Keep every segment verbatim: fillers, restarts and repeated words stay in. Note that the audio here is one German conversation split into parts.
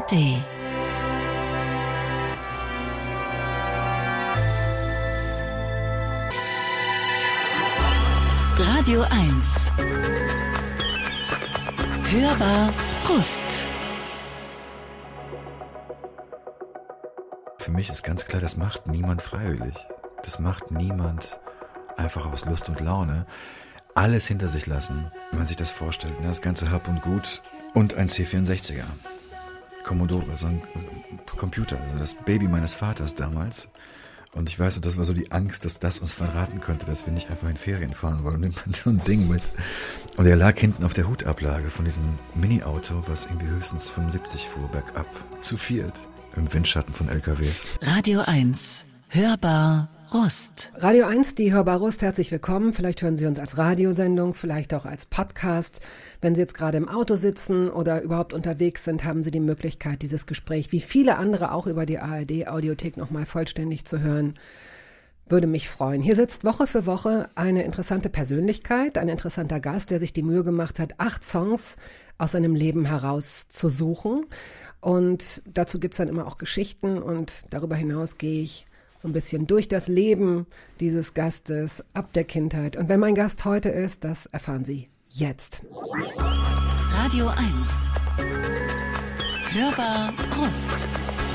A R D. Radio eins. Hörbar Brust. Für mich ist ganz klar, das macht niemand freiwillig. Das macht niemand einfach aus Lust und Laune. Alles hinter sich lassen, wenn man sich das vorstellt. Das ganze Hab und Gut und ein C vierundsechziger. Commodore, so ein Computer, also das Baby meines Vaters damals. Und ich weiß, das war so die Angst, dass das uns verraten könnte, dass wir nicht einfach in Ferien fahren wollen. Nimmt man so ein Ding mit. Und er lag hinten auf der Hutablage von diesem Mini-Auto, was irgendwie höchstens fünfundsiebzig fuhr, bergab. Zu viert. Im Windschatten von L K Ws. Radio eins. Hörbar Rust. Radio eins, die Hörbar Rust, herzlich willkommen. Vielleicht hören Sie uns als Radiosendung, vielleicht auch als Podcast. Wenn Sie jetzt gerade im Auto sitzen oder überhaupt unterwegs sind, haben Sie die Möglichkeit, dieses Gespräch, wie viele andere auch über die A R D-Audiothek nochmal vollständig zu hören. Würde mich freuen. Hier sitzt Woche für Woche eine interessante Persönlichkeit, ein interessanter Gast, der sich die Mühe gemacht hat, acht Songs aus seinem Leben herauszusuchen. Und dazu gibt's dann immer auch Geschichten und darüber hinaus gehe ich so ein bisschen durch das Leben dieses Gastes ab der Kindheit. Und wer mein Gast heute ist, das erfahren Sie jetzt. Radio eins. Hörbar Rust.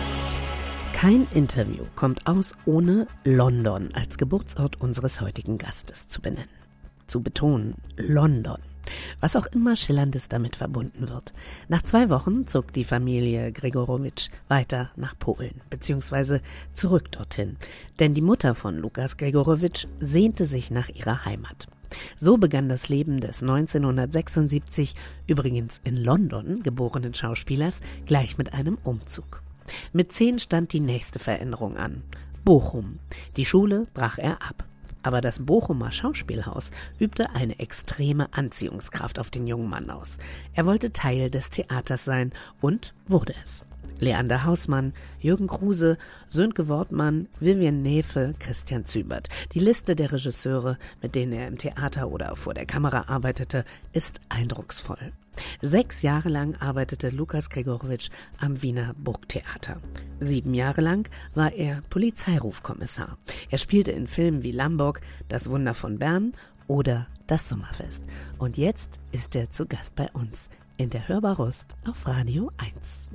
Kein Interview kommt aus, ohne London als Geburtsort unseres heutigen Gastes zu benennen. Zu betonen, London. Was auch immer Schillerndes damit verbunden wird. Nach zwei Wochen zog die Familie Gregorowitsch weiter nach Polen, beziehungsweise zurück dorthin. Denn die Mutter von Lukas Gregorowitsch sehnte sich nach ihrer Heimat. So begann das Leben des neunzehnhundertsechsundsiebzig, übrigens in London geborenen Schauspielers, gleich mit einem Umzug. Mit zehn stand die nächste Veränderung an. Bochum. Die Schule brach er ab. Aber das Bochumer Schauspielhaus übte eine extreme Anziehungskraft auf den jungen Mann aus. Er wollte Teil des Theaters sein und wurde es. Leander Hausmann, Jürgen Kruse, Sönke Wortmann, Vivian Neefe, Christian Zübert. Die Liste der Regisseure, mit denen er im Theater oder vor der Kamera arbeitete, ist eindrucksvoll. Sechs Jahre lang arbeitete Lukas Gregorowitsch am Wiener Burgtheater. Sieben Jahre lang war er Polizeirufkommissar. Er spielte in Filmen wie Lamborg, Das Wunder von Bern oder Das Sommerfest. Und jetzt ist er zu Gast bei uns in der Hörbar Rust auf Radio eins.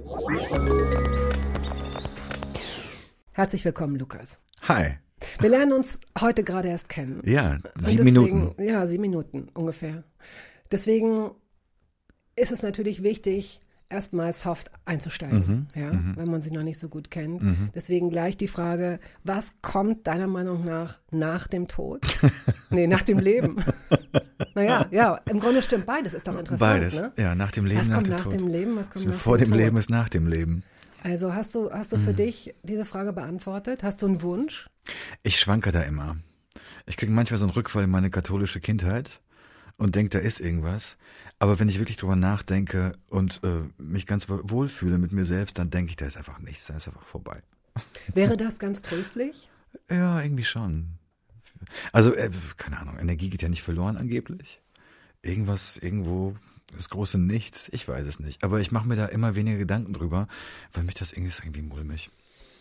Herzlich willkommen, Lukas. Hi. Wir lernen uns heute gerade erst kennen. Ja, sieben deswegen, Minuten. Ja, sieben Minuten ungefähr. Deswegen ist es natürlich wichtig, erstmal soft einzusteigen, Mhm, ja, mhm. wenn man sie noch nicht so gut kennt. Mhm. Deswegen gleich die Frage, was kommt deiner Meinung nach nach dem Tod? Nee, nach dem Leben. Naja, ja, im Grunde stimmt beides, ist doch interessant. Beides, Ne? ja, nach dem Leben, Was nach kommt dem nach Tod. dem Leben, was kommt So nach vor dem dem Tod? Leben ist nach dem Leben. Also hast du, hast du für dich diese Frage beantwortet? Hast du einen Wunsch? Ich schwanke da immer. Ich kriege manchmal so einen Rückfall in meine katholische Kindheit und denke, da ist irgendwas. Aber wenn ich wirklich drüber nachdenke und äh, mich ganz wohlfühle mit mir selbst, dann denke ich, da ist einfach nichts, da ist einfach vorbei. Wäre das ganz tröstlich? Ja, irgendwie schon. Also, äh, keine Ahnung, Energie geht ja nicht verloren angeblich. Irgendwas, irgendwo, das große Nichts, ich weiß es nicht. Aber ich mache mir da immer weniger Gedanken drüber, weil mich das irgendwie ist irgendwie mulmig.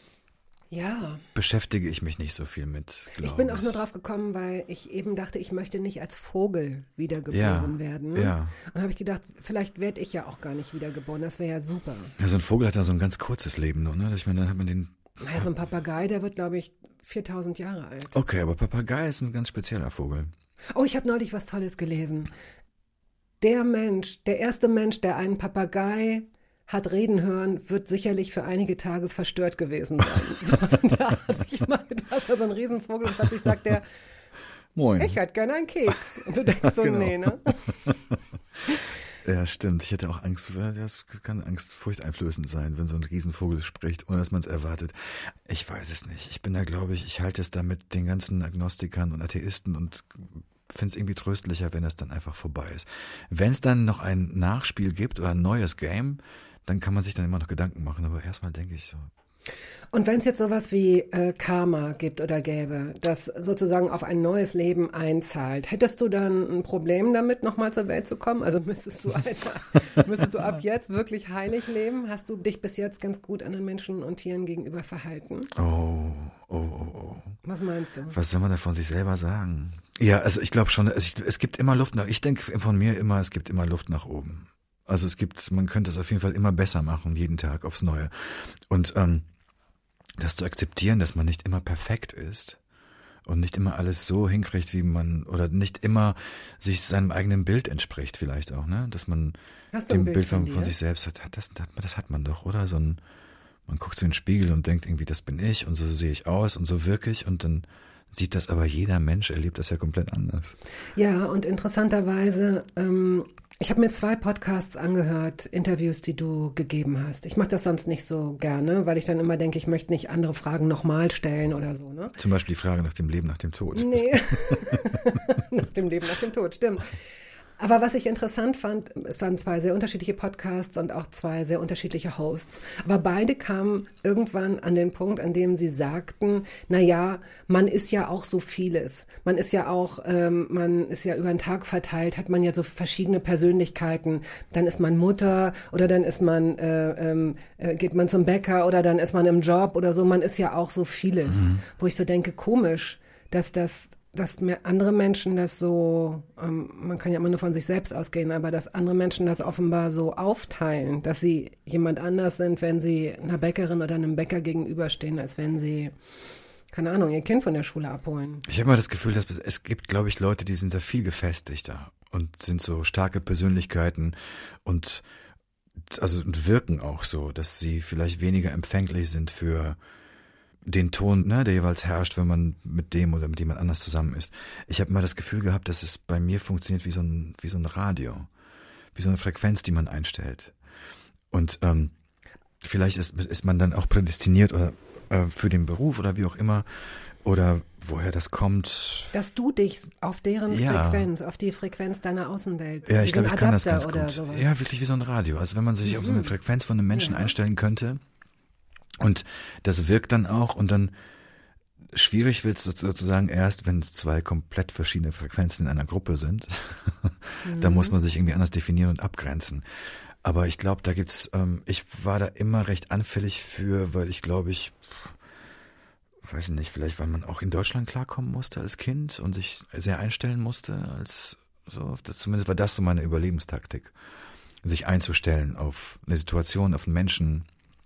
Ja. Beschäftige ich mich nicht so viel mit, glaube ich. Ich bin auch nur drauf gekommen, weil ich eben dachte, ich möchte nicht als Vogel wiedergeboren Ja, werden. ja. Und habe ich gedacht, vielleicht werde ich ja auch gar nicht wiedergeboren. Das wäre ja super. Ja, so ein Vogel hat ja so ein ganz kurzes Leben nur, ne? Ich meine, dann hat man den. Naja, so ein Papagei, der wird, glaube ich, viertausend Jahre alt. Okay, aber Papagei ist ein ganz spezieller Vogel. Oh, ich habe neulich was Tolles gelesen. Der Mensch, der erste Mensch, der einen Papagei hat reden hören, wird sicherlich für einige Tage verstört gewesen sein. So was in der Art. Ich meine, du hast da so einen Riesenvogel und plötzlich sagt der, Moin. ich hätte gerne einen Keks. Und du denkst so, Genau. nee, ne? Ja, stimmt. Ich hätte auch Angst, das kann Angst furchteinflößend sein, wenn so ein Riesenvogel spricht, ohne dass man es erwartet. Ich weiß es nicht. Ich bin da, glaube ich, ich halte es da mit den ganzen Agnostikern und Atheisten und finde es irgendwie tröstlicher, wenn es dann einfach vorbei ist. Wenn es dann noch ein Nachspiel gibt oder ein neues Game, dann kann man sich dann immer noch Gedanken machen. Aber erstmal denke ich so. Und wenn es jetzt sowas wie äh, Karma gibt oder gäbe, das sozusagen auf ein neues Leben einzahlt, hättest du dann ein Problem damit, nochmal zur Welt zu kommen? Also müsstest du, Alter, müsstest du ab jetzt wirklich heilig leben? Hast du dich bis jetzt ganz gut anderen Menschen und Tieren gegenüber verhalten? Oh, oh, oh, oh. Was meinst du? Was soll man da von sich selber sagen? Ja, also ich glaube schon, es, es gibt immer Luft nach, ich denke von mir immer, es gibt immer Luft nach oben. Also es gibt, man könnte es auf jeden Fall immer besser machen, jeden Tag aufs Neue. Und ähm, das zu akzeptieren, dass man nicht immer perfekt ist und nicht immer alles so hinkriegt, wie man, oder nicht immer sich seinem eigenen Bild entspricht vielleicht auch, ne? Dass man Hast du ein dem Bild Bild von, von von dir? sich selbst hat, das, das, das hat man doch, oder? So ein, man guckt so in den Spiegel und denkt irgendwie, das bin ich und so sehe ich aus und so wirke ich, und dann sieht das aber jeder Mensch, erlebt das ja komplett anders. Ja, und interessanterweise, ähm, ich habe mir zwei Podcasts angehört, Interviews, die du gegeben hast. Ich mache das sonst nicht so gerne, weil ich dann immer denke, ich möchte nicht andere Fragen nochmal stellen oder so, ne? Zum Beispiel die Frage nach dem Leben nach dem Tod. Nee, nach dem Leben, nach dem Tod, stimmt. Aber was ich interessant fand, es waren zwei sehr unterschiedliche Podcasts und auch zwei sehr unterschiedliche Hosts. Aber beide kamen irgendwann an den Punkt, an dem sie sagten, na ja, man ist ja auch so vieles. Man ist ja auch, ähm, man ist ja über den Tag verteilt, hat man ja so verschiedene Persönlichkeiten. Dann ist man Mutter oder dann ist man, äh, ähm, äh, geht man zum Bäcker oder dann ist man im Job oder so. Man ist ja auch so vieles. Mhm. Wo ich so denke, komisch, dass das dass andere Menschen das so, ähm, man kann ja immer nur von sich selbst ausgehen, aber dass andere Menschen das offenbar so aufteilen, dass sie jemand anders sind, wenn sie einer Bäckerin oder einem Bäcker gegenüberstehen, als wenn sie, keine Ahnung, ihr Kind von der Schule abholen. Ich habe mal das Gefühl, dass es gibt, glaube ich, Leute, die sind da viel gefestigter und sind so starke Persönlichkeiten und also und wirken auch so, dass sie vielleicht weniger empfänglich sind für den Ton, ne, der jeweils herrscht, wenn man mit dem oder mit jemand anders zusammen ist. Ich habe immer das Gefühl gehabt, dass es bei mir funktioniert wie so ein, wie so ein Radio, wie so eine Frequenz, die man einstellt. Und ähm, vielleicht ist, ist man dann auch prädestiniert oder äh, für den Beruf oder wie auch immer oder woher das kommt. Dass du dich auf deren ja. Frequenz, auf die Frequenz deiner Außenwelt, ja, ich glaube, ich kann das ganz oder gut. Sowas. Ja, wirklich wie so ein Radio. Also wenn man sich mhm. auf so eine Frequenz von einem Menschen ja. einstellen könnte. Und das wirkt dann auch und dann schwierig wird es sozusagen erst, wenn zwei komplett verschiedene Frequenzen in einer Gruppe sind. Mhm. Da muss man sich irgendwie anders definieren und abgrenzen. Aber ich glaube, da gibt's, ähm, ich war da immer recht anfällig für, weil ich glaube, ich, weiß nicht, vielleicht weil man auch in Deutschland klarkommen musste als Kind und sich sehr einstellen musste, als so, das, zumindest war das so meine Überlebenstaktik, sich einzustellen auf eine Situation, auf einen Menschen.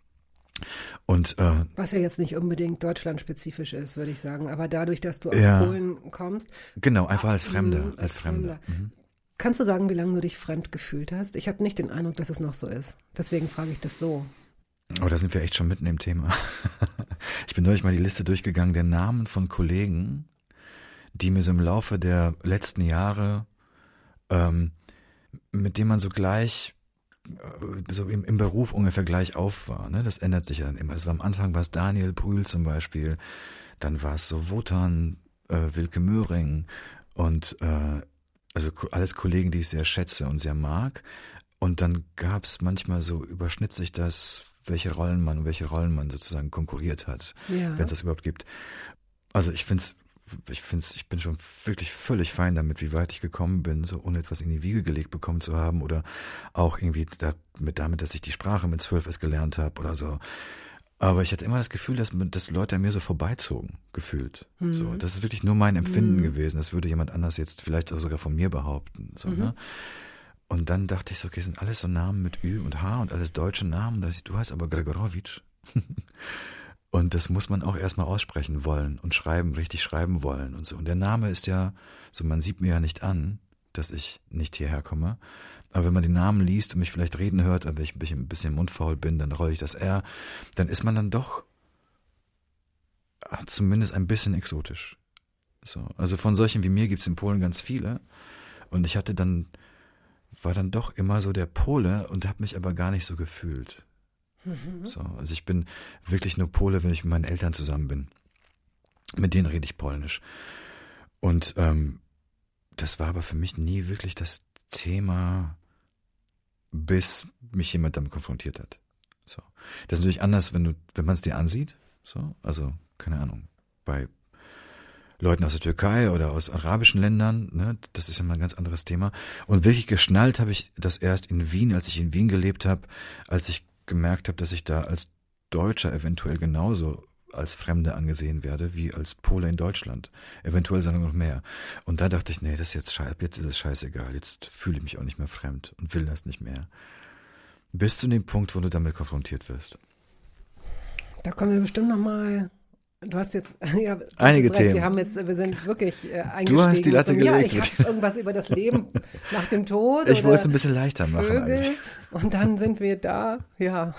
Und, äh, was ja jetzt nicht unbedingt deutschlandspezifisch ist, würde ich sagen, aber dadurch, dass du aus ja, Polen kommst. Genau, einfach als Fremder, mh, als Fremder. Mhm. Kannst du sagen, wie lange du dich fremd gefühlt hast? Ich habe nicht den Eindruck, dass es noch so ist. Deswegen frage ich das so. Oh, da sind wir echt schon mitten im Thema. Ich bin neulich mal die Liste durchgegangen der Namen von Kollegen, die mir so im Laufe der letzten Jahre, ähm, mit denen man so gleich so im, im Beruf ungefähr gleich auf war, ne? Das ändert sich ja dann immer. Das war am Anfang war es Daniel Brühl zum Beispiel, dann war es so Wotan, äh, Wilke Möhring und äh, also alles Kollegen, die ich sehr schätze und sehr mag. Und dann gab es manchmal so, überschnitt sich das, welche Rollen man, welche Rollen man sozusagen konkurriert hat, ja. wenn es das überhaupt gibt. Also ich finde es Ich finde ich bin schon wirklich völlig fein damit, wie weit ich gekommen bin, so ohne etwas in die Wiege gelegt bekommen zu haben oder auch irgendwie da, mit damit, dass ich die Sprache mit zwölf erst gelernt habe oder so. Aber ich hatte immer das Gefühl, dass, dass Leute an mir so vorbeizogen, gefühlt. Mhm. So, das ist wirklich nur mein Empfinden mhm. gewesen. Das würde jemand anders jetzt vielleicht auch sogar von mir behaupten. So, mhm. ne? Und dann dachte ich so, okay, das sind alles so Namen mit Ü und H und alles deutsche Namen. Du heißt aber Gregorowitsch. Und das muss man auch erstmal aussprechen wollen und schreiben, richtig schreiben wollen und so. Und der Name ist ja, so man sieht mir ja nicht an, dass ich nicht hierher komme. Aber wenn man den Namen liest und mich vielleicht reden hört, wenn ich ein bisschen, ein bisschen mundfaul bin, dann rolle ich das R, dann ist man dann doch zumindest ein bisschen exotisch. So, also von solchen wie mir gibt es in Polen ganz viele. Und ich hatte dann, war dann doch immer so der Pole und habe mich aber gar nicht so gefühlt. Mhm. So, also ich bin wirklich nur Pole, wenn ich mit meinen Eltern zusammen bin. Mit denen rede ich Polnisch. Und ähm, das war aber für mich nie wirklich das Thema, bis mich jemand damit konfrontiert hat. So. Das ist natürlich anders, wenn du, wenn man es dir ansieht. So, also, keine Ahnung, bei Leuten aus der Türkei oder aus arabischen Ländern, ne, das ist ja mal ein ganz anderes Thema. Und wirklich geschnallt habe ich das erst in Wien, als ich in Wien gelebt habe, als ich gemerkt habe, dass ich da als Deutscher eventuell genauso als Fremde angesehen werde, wie als Pole in Deutschland. Eventuell sogar noch mehr. Und da dachte ich, nee, das ist jetzt scheiße, jetzt ist es scheißegal, jetzt fühle ich mich auch nicht mehr fremd und will das nicht mehr. Bis zu dem Punkt, wo du damit konfrontiert wirst. Da kommen wir bestimmt nochmal. Du hast jetzt ja, einige recht, Themen. Wir haben jetzt, wir sind wirklich äh, eingestiegen. Du hast die Latte gelegt. Ja, ich habe irgendwas über das Leben nach dem Tod. Ich wollte es ein oder bisschen leichter machen Vögel. eigentlich. Und dann sind wir da. Ja.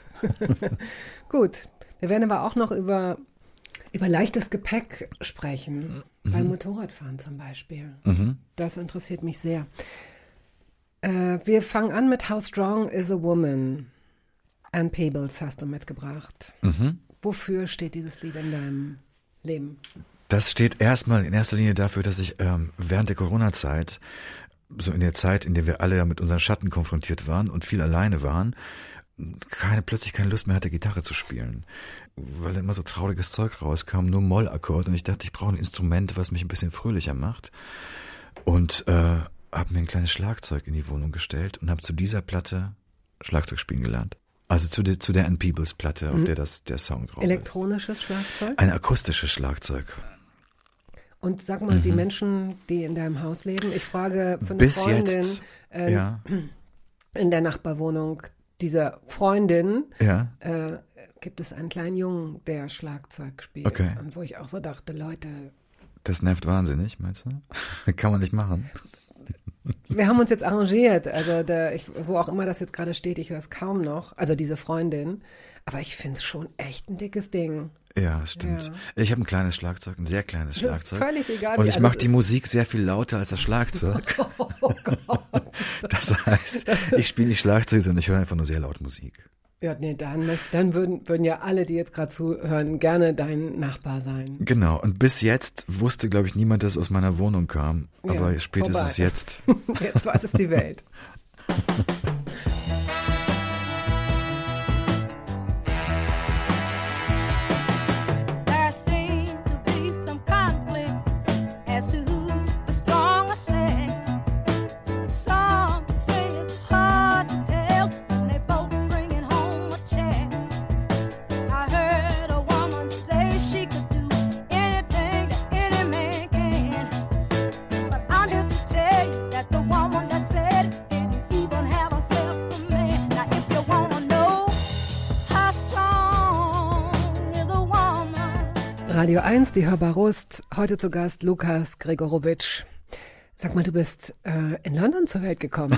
Gut. Wir werden aber auch noch über über leichtes Gepäck sprechen. Mhm. Beim Motorradfahren zum Beispiel. Mhm. Das interessiert mich sehr. Äh, wir fangen an mit How Strong is a Woman. Ann Peebles hast du mitgebracht. Mhm. Wofür steht dieses Lied in deinem Leben? Das steht erstmal in erster Linie dafür, dass ich ähm, während der Corona-Zeit, so in der Zeit, in der wir alle ja mit unseren Schatten konfrontiert waren und viel alleine waren, keine, plötzlich keine Lust mehr hatte, Gitarre zu spielen. Weil immer so trauriges Zeug rauskam, nur Mollakkord. Und ich dachte, ich brauche ein Instrument, was mich ein bisschen fröhlicher macht. Und äh, habe mir ein kleines Schlagzeug in die Wohnung gestellt und habe zu dieser Platte Schlagzeug spielen gelernt. Also zu, de, zu der Ann Peebles Platte, auf mhm. der das der Song drauf Elektronisches ist. Elektronisches Schlagzeug? Ein akustisches Schlagzeug. Und sag mal, mhm. die Menschen, die in deinem Haus leben, ich frage für eine Bis Freundin jetzt, äh, ja. in der Nachbarwohnung dieser Freundin, ja. äh, gibt es einen kleinen Jungen, der Schlagzeug spielt. Okay. Und wo ich auch so dachte, Leute. Das nervt wahnsinnig, meinst du? Kann man nicht machen. Wir haben uns jetzt arrangiert, also der, ich, wo auch immer das jetzt gerade steht, ich höre es kaum noch, also diese Freundin, aber ich finde es schon echt ein dickes Ding. Ja, das stimmt. Ja. Ich habe ein kleines Schlagzeug, ein sehr kleines das Schlagzeug. Ist völlig egal. Und ich also mache die Musik sehr viel lauter als das Schlagzeug. Oh Gott. Das heißt, ich spiele nicht Schlagzeug, sondern ich höre einfach nur sehr laut Musik. Ja, nee, dann, dann würden, würden ja alle, die jetzt gerade zuhören, gerne dein Nachbar sein. Genau, und bis jetzt wusste, glaube ich, niemand, dass es aus meiner Wohnung kam. Aber ja, spätestens vorbei. jetzt. Jetzt weiß es die Welt. Radio eins, die Hörbar Rust. Heute zu Gast Lukas Gregorowitsch. Sag mal, du bist äh, in London zur Welt gekommen,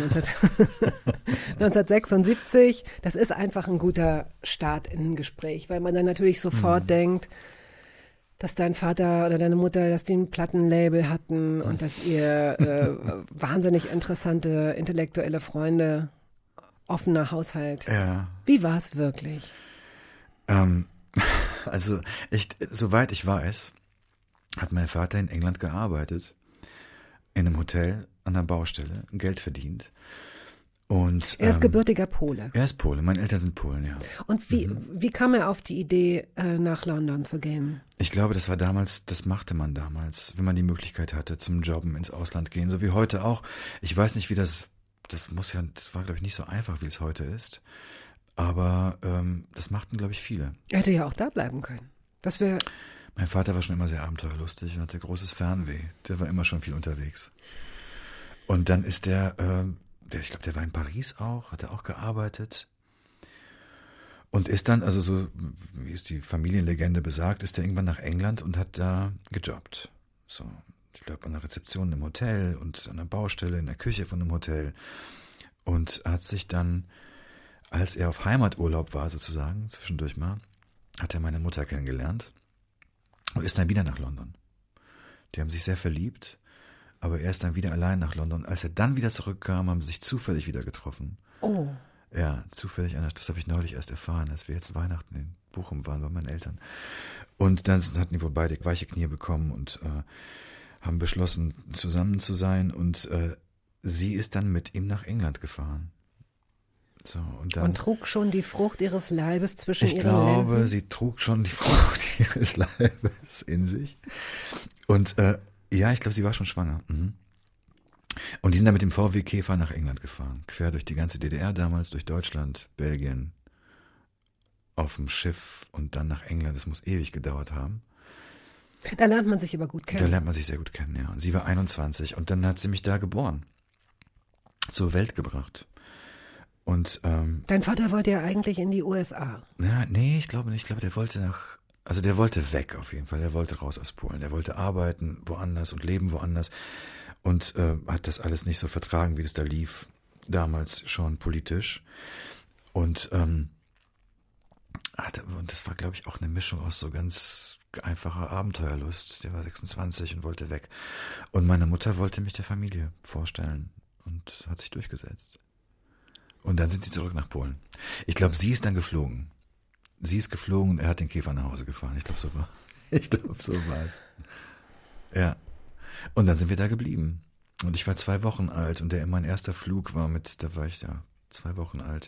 neunzehnhundertsechsundsiebzig. Das ist einfach ein guter Start in ein Gespräch, weil man dann natürlich sofort mhm. denkt, dass dein Vater oder deine Mutter, dass die ein Plattenlabel hatten und dass ihr äh, wahnsinnig interessante intellektuelle Freunde, offener Haushalt. Ja. Wie war es wirklich? Ähm, also, ich, soweit ich weiß, hat mein Vater in England gearbeitet, in einem Hotel, an der Baustelle, Geld verdient. Und, er ist ähm, gebürtiger Pole. Er ist Pole, meine Eltern sind Polen, ja. Und wie, mhm. wie kam er auf die Idee, äh, nach London zu gehen? Ich glaube, das war damals, das machte man damals, wenn man die Möglichkeit hatte, zum Jobben ins Ausland gehen, so wie heute auch. Ich weiß nicht, wie das, das muss ja, das war, glaube ich, nicht so einfach, wie es heute ist. Aber ähm, das machten, glaube ich, viele. Er hätte ja auch da bleiben können. Das wäre. Mein Vater war schon immer sehr abenteuerlustig und hatte großes Fernweh. Der war immer schon viel unterwegs. Und dann ist der, ähm, der ich glaube, der war in Paris auch, hat er auch gearbeitet. Und ist dann, also so, wie es die Familienlegende besagt, ist er irgendwann nach England und hat da gejobbt. So, ich glaube, an der Rezeption im Hotel und an der Baustelle, in der Küche von einem Hotel. Und hat sich dann, als er auf Heimaturlaub war sozusagen, zwischendurch mal, hat er meine Mutter kennengelernt und ist dann wieder nach London. Die haben sich sehr verliebt, aber er ist dann wieder allein nach London. Als er dann wieder zurückkam, haben sie sich zufällig wieder getroffen. Oh. Ja, zufällig, das habe ich neulich erst erfahren, als wir jetzt Weihnachten in Bochum waren bei meinen Eltern. Und dann hatten die wohl beide weiche Knie bekommen und äh, haben beschlossen, zusammen zu sein. Und äh, sie ist dann mit ihm nach England gefahren. So, und, dann, und trug schon die Frucht ihres Leibes zwischen ich ihren glaube, Lenden? sie trug schon die Frucht ihres Leibes in sich. Und äh, ja, ich glaube, sie war schon schwanger. Mhm. Und die sind dann mit dem V W Käfer nach England gefahren. Quer durch die ganze D D R damals, durch Deutschland, Belgien, auf dem Schiff und dann nach England. Das muss ewig gedauert haben. Da lernt man sich aber gut kennen. Da lernt man sich sehr gut kennen, ja. Und sie war einundzwanzig und dann hat sie mich da geboren. Zur Welt gebracht. Und ähm, Dein Vater wollte ja eigentlich in die U S A. na, nee, ich glaube nicht. Ich glaube, der wollte nach, also der wollte weg auf jeden Fall. Der wollte raus aus Polen. Der wollte arbeiten woanders und leben woanders und äh, hat das alles nicht so vertragen, wie das da lief, damals schon politisch. Und ähm, hatte, und das war, glaube ich, auch eine Mischung aus so ganz einfacher Abenteuerlust. Der war sechsundzwanzig und wollte weg. Und meine Mutter wollte mich der Familie vorstellen und hat sich durchgesetzt. Und dann sind sie zurück nach Polen. Ich glaube, sie ist dann geflogen. Sie ist geflogen und er hat den Käfer nach Hause gefahren. Ich glaube, so war Ich glaube, so war es. Ja. Und dann sind wir da geblieben. Und ich war zwei Wochen alt und der, mein erster Flug war mit, da war ich ja zwei Wochen alt.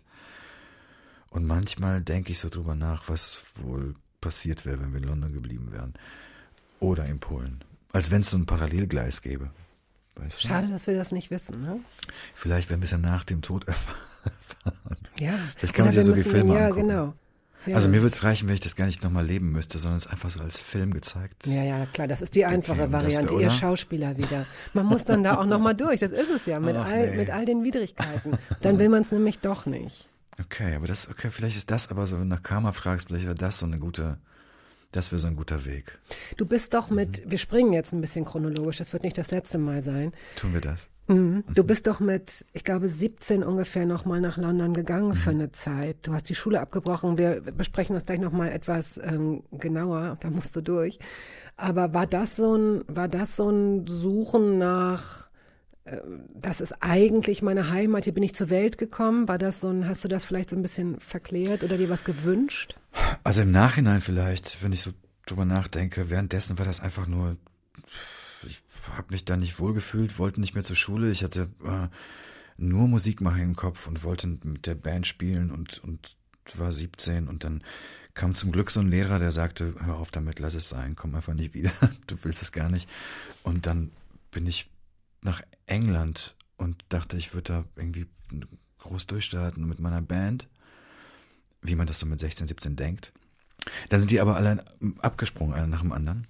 Und manchmal denke ich so drüber nach, was wohl passiert wäre, wenn wir in London geblieben wären. Oder in Polen. Als wenn es so ein Parallelgleis gäbe. Weißt du? Schade, dass wir das nicht wissen, ne? Vielleicht werden wir es ja nach dem Tod erfahren. Ja. Vielleicht kann man sich ja so die Filme ja, angucken. Genau. Ja. Also mir würde es reichen, wenn ich das gar nicht nochmal leben müsste, sondern es einfach so als Film gezeigt. Ja, ja, klar, das ist die einfache Okay, Variante, wär, ihr oder? Schauspieler wieder. Man muss dann da auch nochmal durch, das ist es ja, mit, Ach, all, nee. mit all den Widrigkeiten. Dann will man es nämlich doch nicht. Okay, aber das, okay, vielleicht ist das aber so, wenn du nach Karma fragst, vielleicht wäre das so eine gute, das wäre so ein guter Weg. Du bist doch mit, wir springen jetzt ein bisschen chronologisch, das wird nicht das letzte Mal sein. Tun wir das? Mhm. Du bist doch mit, ich glaube, siebzehn ungefähr nochmal nach London gegangen für eine Zeit. Du hast die Schule abgebrochen. Wir besprechen das gleich nochmal etwas ähm, genauer. Da musst du durch. Aber war das so ein, war das so ein Suchen nach, äh, das ist eigentlich meine Heimat, hier bin ich zur Welt gekommen? War das so ein, hast du das vielleicht so ein bisschen verklärt oder dir was gewünscht? Also im Nachhinein vielleicht, wenn ich so drüber nachdenke, währenddessen war das einfach nur, ich habe mich da nicht wohlgefühlt, wollte nicht mehr zur Schule. Ich hatte äh, nur Musik machen im Kopf und wollte mit der Band spielen und, und war siebzehn und dann kam zum Glück so ein Lehrer, der sagte, hör auf damit, lass es sein, komm einfach nicht wieder, du willst es gar nicht. Und dann bin ich nach England und dachte, ich würde da irgendwie groß durchstarten mit meiner Band, wie man das so mit sechzehn, siebzehn denkt. Dann sind die aber alle abgesprungen, einer nach dem anderen.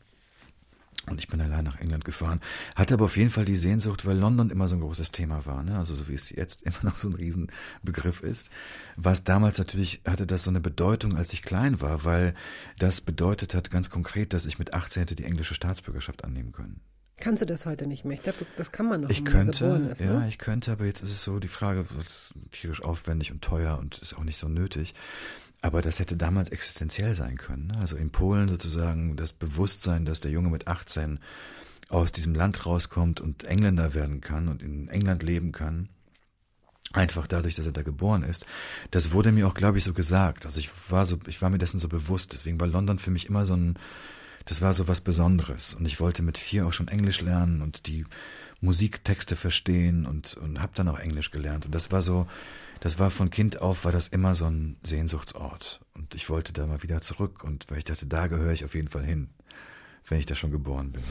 Und ich bin allein nach England gefahren. Hatte aber auf jeden Fall die Sehnsucht, weil London immer so ein großes Thema war, ne? Also so wie es jetzt immer noch so ein Riesenbegriff ist. War es damals natürlich, hatte das so eine Bedeutung, als ich klein war, weil das bedeutet hat ganz konkret, dass ich mit achtzehn hätte die englische Staatsbürgerschaft annehmen können. Kannst du das heute nicht mehr? Ich glaube, das kann man noch, Ich wenn man könnte, geboren ist, ja, ne? ich könnte, aber jetzt ist es so, die Frage wird tierisch aufwendig und teuer und ist auch nicht so nötig. Aber das hätte damals existenziell sein können, ne? Also in Polen sozusagen das Bewusstsein, dass der Junge mit achtzehn aus diesem Land rauskommt und Engländer werden kann und in England leben kann, einfach dadurch, dass er da geboren ist, das wurde mir auch, glaube ich, so gesagt. Also ich war so, ich war mir dessen so bewusst. Deswegen war London für mich immer so ein, das war so was Besonderes. Und ich wollte mit vier auch schon Englisch lernen und die Musiktexte verstehen und, und habe dann auch Englisch gelernt. Und das war so, das war von Kind auf, war das immer so ein Sehnsuchtsort. Und ich wollte da mal wieder zurück und weil ich dachte, da gehöre ich auf jeden Fall hin, wenn ich da schon geboren bin.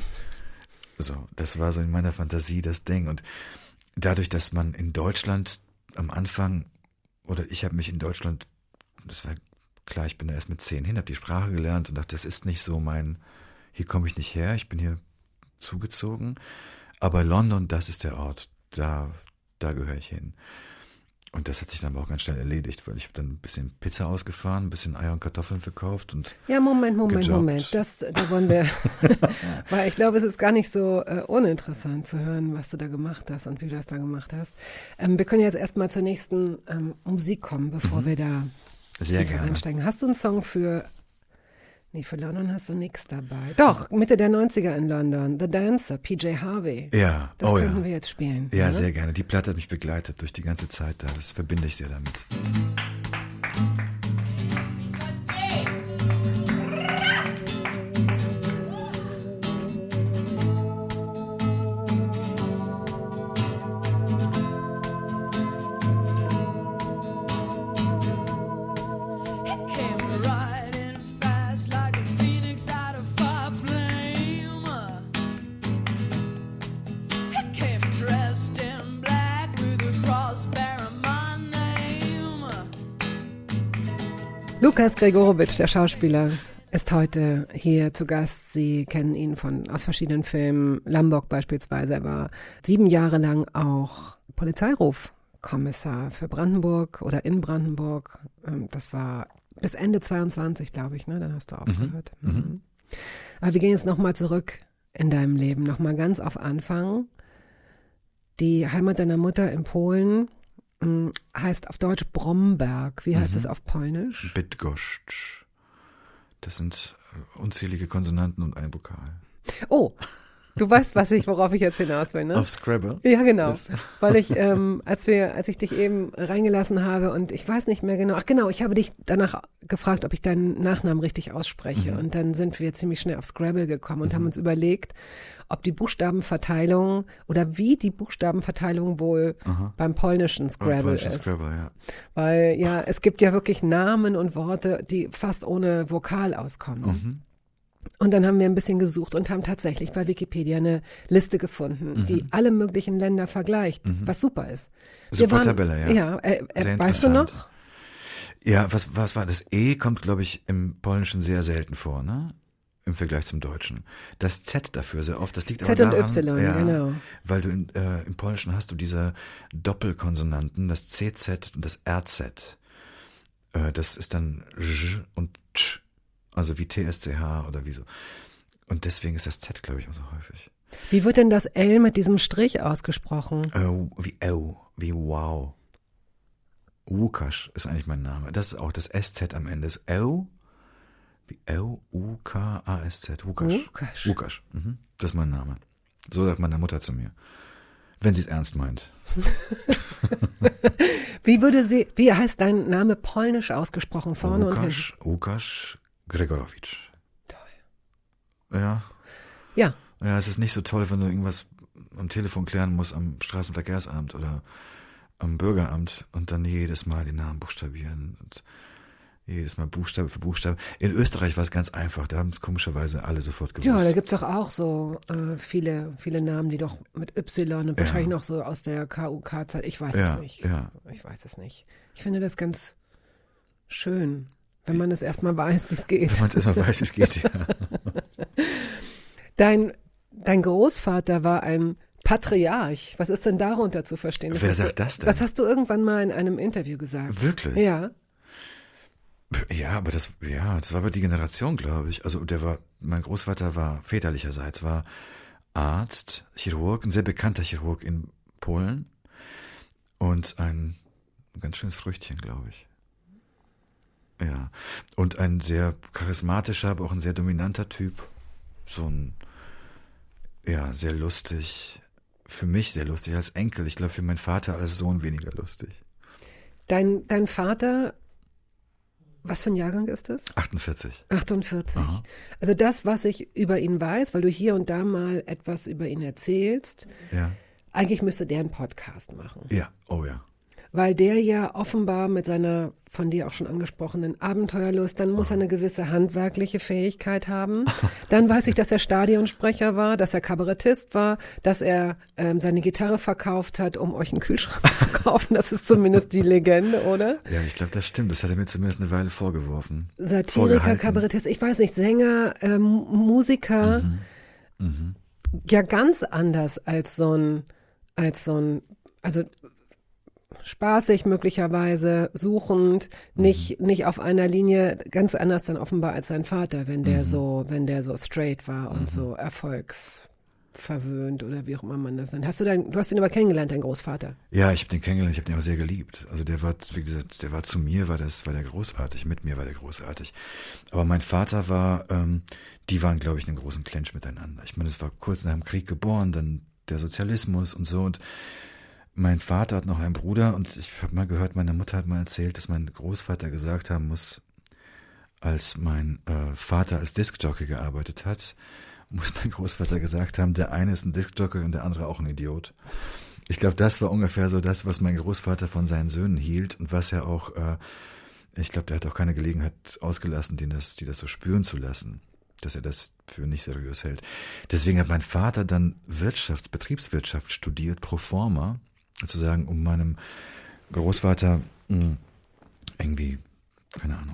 So, das war so in meiner Fantasie das Ding. Und dadurch, dass man in Deutschland am Anfang, oder ich habe mich in Deutschland, das war klar, ich bin da erst mit zehn hin, habe die Sprache gelernt und dachte, das ist nicht so mein, hier komme ich nicht her, ich bin hier zugezogen. Aber London, das ist der Ort, da, da gehöre ich hin. Und das hat sich dann aber auch ganz schnell erledigt, weil ich habe dann ein bisschen Pizza ausgefahren, ein bisschen Eier und Kartoffeln verkauft und Ja, Moment, Moment, gejobbt. Moment. Das, da wollen wir, weil ich glaube, es ist gar nicht so äh, uninteressant zu hören, was du da gemacht hast und wie du das da gemacht hast. Ähm, wir können jetzt erstmal zur nächsten ähm, Musik kommen, bevor Mhm. wir da Sehr tiefer gerne. einsteigen. Hast du einen Song für, nee, für London hast du nichts dabei. Doch, Mitte der neunziger in London, The Dancer, P J Harvey. Ja, Das oh könnten ja. wir jetzt spielen. Ja, ne? sehr gerne. Die Platte hat mich begleitet durch die ganze Zeit da. Das verbinde ich sehr damit. Lukas Gregorowitsch, der Schauspieler, ist heute hier zu Gast. Sie kennen ihn von aus verschiedenen Filmen. Lombok beispielsweise. Er war sieben Jahre lang auch Polizeirufkommissar für Brandenburg oder in Brandenburg. Das war bis Ende zweiundzwanzig, glaube ich, ne? Dann hast du aufgehört. Mhm. Mhm. Aber wir gehen jetzt nochmal zurück in deinem Leben, nochmal ganz auf Anfang. Die Heimat deiner Mutter in Polen mh, heißt auf Deutsch Bromberg. Wie heißt Mhm. es auf Polnisch? Bydgoszcz. Das sind unzählige Konsonanten und ein Vokal. Oh, du weißt, was ich, worauf ich jetzt hinaus will, ne? Auf Scrabble? Ja, genau. Das- Weil ich, ähm, als wir, als ich dich eben reingelassen habe und ich weiß nicht mehr genau, ach genau, ich habe dich danach gefragt, ob ich deinen Nachnamen richtig ausspreche. Mhm. Und dann sind wir ziemlich schnell auf Scrabble gekommen und haben uns überlegt, ob die Buchstabenverteilung oder wie die Buchstabenverteilung wohl Aha. beim polnischen Scrabble Polnische ist. Scrabble, ja. Weil ja, es gibt ja wirklich Namen und Worte, die fast ohne Vokal auskommen. Mhm. Und dann haben wir ein bisschen gesucht und haben tatsächlich bei Wikipedia eine Liste gefunden, Mhm. die alle möglichen Länder vergleicht, was super ist. Wir Super Tabelle, ja. Ja, äh, äh, Sehr weißt du interessant. noch? Ja, was, was war das? E kommt, glaube ich, im Polnischen sehr selten vor, ne? Im Vergleich zum Deutschen. Das Z dafür sehr oft, das liegt Z aber und daran, Y, ja, genau. weil du in, äh, im Polnischen hast du diese Doppelkonsonanten, das C Z und das R Z. Äh, das ist dann J und Ch, also wie T S C H oder wie so. Und deswegen ist das Z, glaube ich, auch so häufig. Wie wird denn das L mit diesem Strich ausgesprochen? Oh, wie oh, wie wow. Łukasz ist eigentlich mein Name. Das ist auch das S Z am Ende. Ist O, wie O, U, K, A, S, Z. Łukasz. Łukasz. Łukasz. Mhm. Das ist mein Name. So sagt meine Mutter zu mir. Wenn sie es ernst meint. Wie würde sie, wie heißt dein Name polnisch ausgesprochen, vorne und hinten? Łukasz, Łukasz Gregorowicz. Toll. Ja. Ja, Ja, es ist nicht so toll, wenn du irgendwas am Telefon klären musst am Straßenverkehrsamt oder am Bürgeramt und dann jedes Mal den Namen buchstabieren und jedes Mal Buchstabe für Buchstabe. In Österreich war es ganz einfach, da haben es komischerweise alle sofort gewusst. ja, da gibt's doch auch so äh, viele, viele Namen, die doch mit Y und wahrscheinlich noch so aus der K U K-Zeit. Ich weiß Ja, es nicht. ja. Ich weiß es nicht. Ich finde das ganz schön, wenn man es erstmal weiß, wie es geht. Wenn man es erstmal weiß, wie es geht, ja. Dein, dein Großvater war ein Patriarch. Was ist denn darunter zu verstehen? Wer hast sagt du, das denn? Das hast du irgendwann mal in einem Interview gesagt. Wirklich? Ja. Ja, aber das, ja, das war aber die Generation, glaube ich. Also der war, mein Großvater war väterlicherseits, war Arzt, Chirurg, ein sehr bekannter Chirurg in Polen und ein ganz schönes Früchtchen, glaube ich. Ja, und ein sehr charismatischer, aber auch ein sehr dominanter Typ. So ein, ja, sehr lustig. Für mich sehr lustig als Enkel. Ich glaube, für meinen Vater als Sohn weniger lustig. Dein, dein Vater, was für ein Jahrgang ist das? achtundvierzig. achtundvierzig. Aha. Also das, was ich über ihn weiß, weil du hier und da mal etwas über ihn erzählst, Ja. eigentlich müsste der einen Podcast machen. Ja, oh ja. Weil der ja offenbar mit seiner von dir auch schon angesprochenen Abenteuerlust, dann muss er eine gewisse handwerkliche Fähigkeit haben. Dann weiß ich, dass er Stadionsprecher war, dass er Kabarettist war, dass er ähm, seine Gitarre verkauft hat, um euch einen Kühlschrank zu kaufen. Das ist zumindest die Legende, oder? Ja, ich glaube, das stimmt. Das hat er mir zumindest eine Weile vorgeworfen. Satiriker, Vorgehalten. Kabarettist, ich weiß nicht, Sänger, ähm, Musiker. Mhm. Ja, ganz anders als so ein, als so ein, also spaßig möglicherweise, suchend, nicht, nicht auf einer Linie, ganz anders dann offenbar als sein Vater, wenn der so, wenn der so straight war und so erfolgsverwöhnt oder wie auch immer man das nennt. Hast du dein, du hast ihn aber kennengelernt, dein Großvater? Ja, ich habe den kennengelernt, ich habe den auch sehr geliebt. Also der war, wie gesagt, der war zu mir, war das, war der großartig, mit mir war der großartig. Aber mein Vater war, ähm, die waren, glaube ich, in einem großen Clinch miteinander. Ich meine, es war kurz nach dem Krieg geboren, dann der Sozialismus und so und mein Vater hat noch einen Bruder und ich habe mal gehört, meine Mutter hat mal erzählt, dass mein Großvater gesagt haben muss, als mein äh, Vater als Diskjockey gearbeitet hat, muss mein Großvater gesagt haben, der eine ist ein Diskjockey und der andere auch ein Idiot. Ich glaube, das war ungefähr so das, was mein Großvater von seinen Söhnen hielt und was ja auch, äh, ich glaube, der hat auch keine Gelegenheit ausgelassen, die das, die das so spüren zu lassen, dass er das für nicht seriös hält. Deswegen hat mein Vater dann Wirtschafts-, Betriebswirtschaft studiert, pro forma, sozusagen, um meinem Großvater mh, irgendwie, keine Ahnung,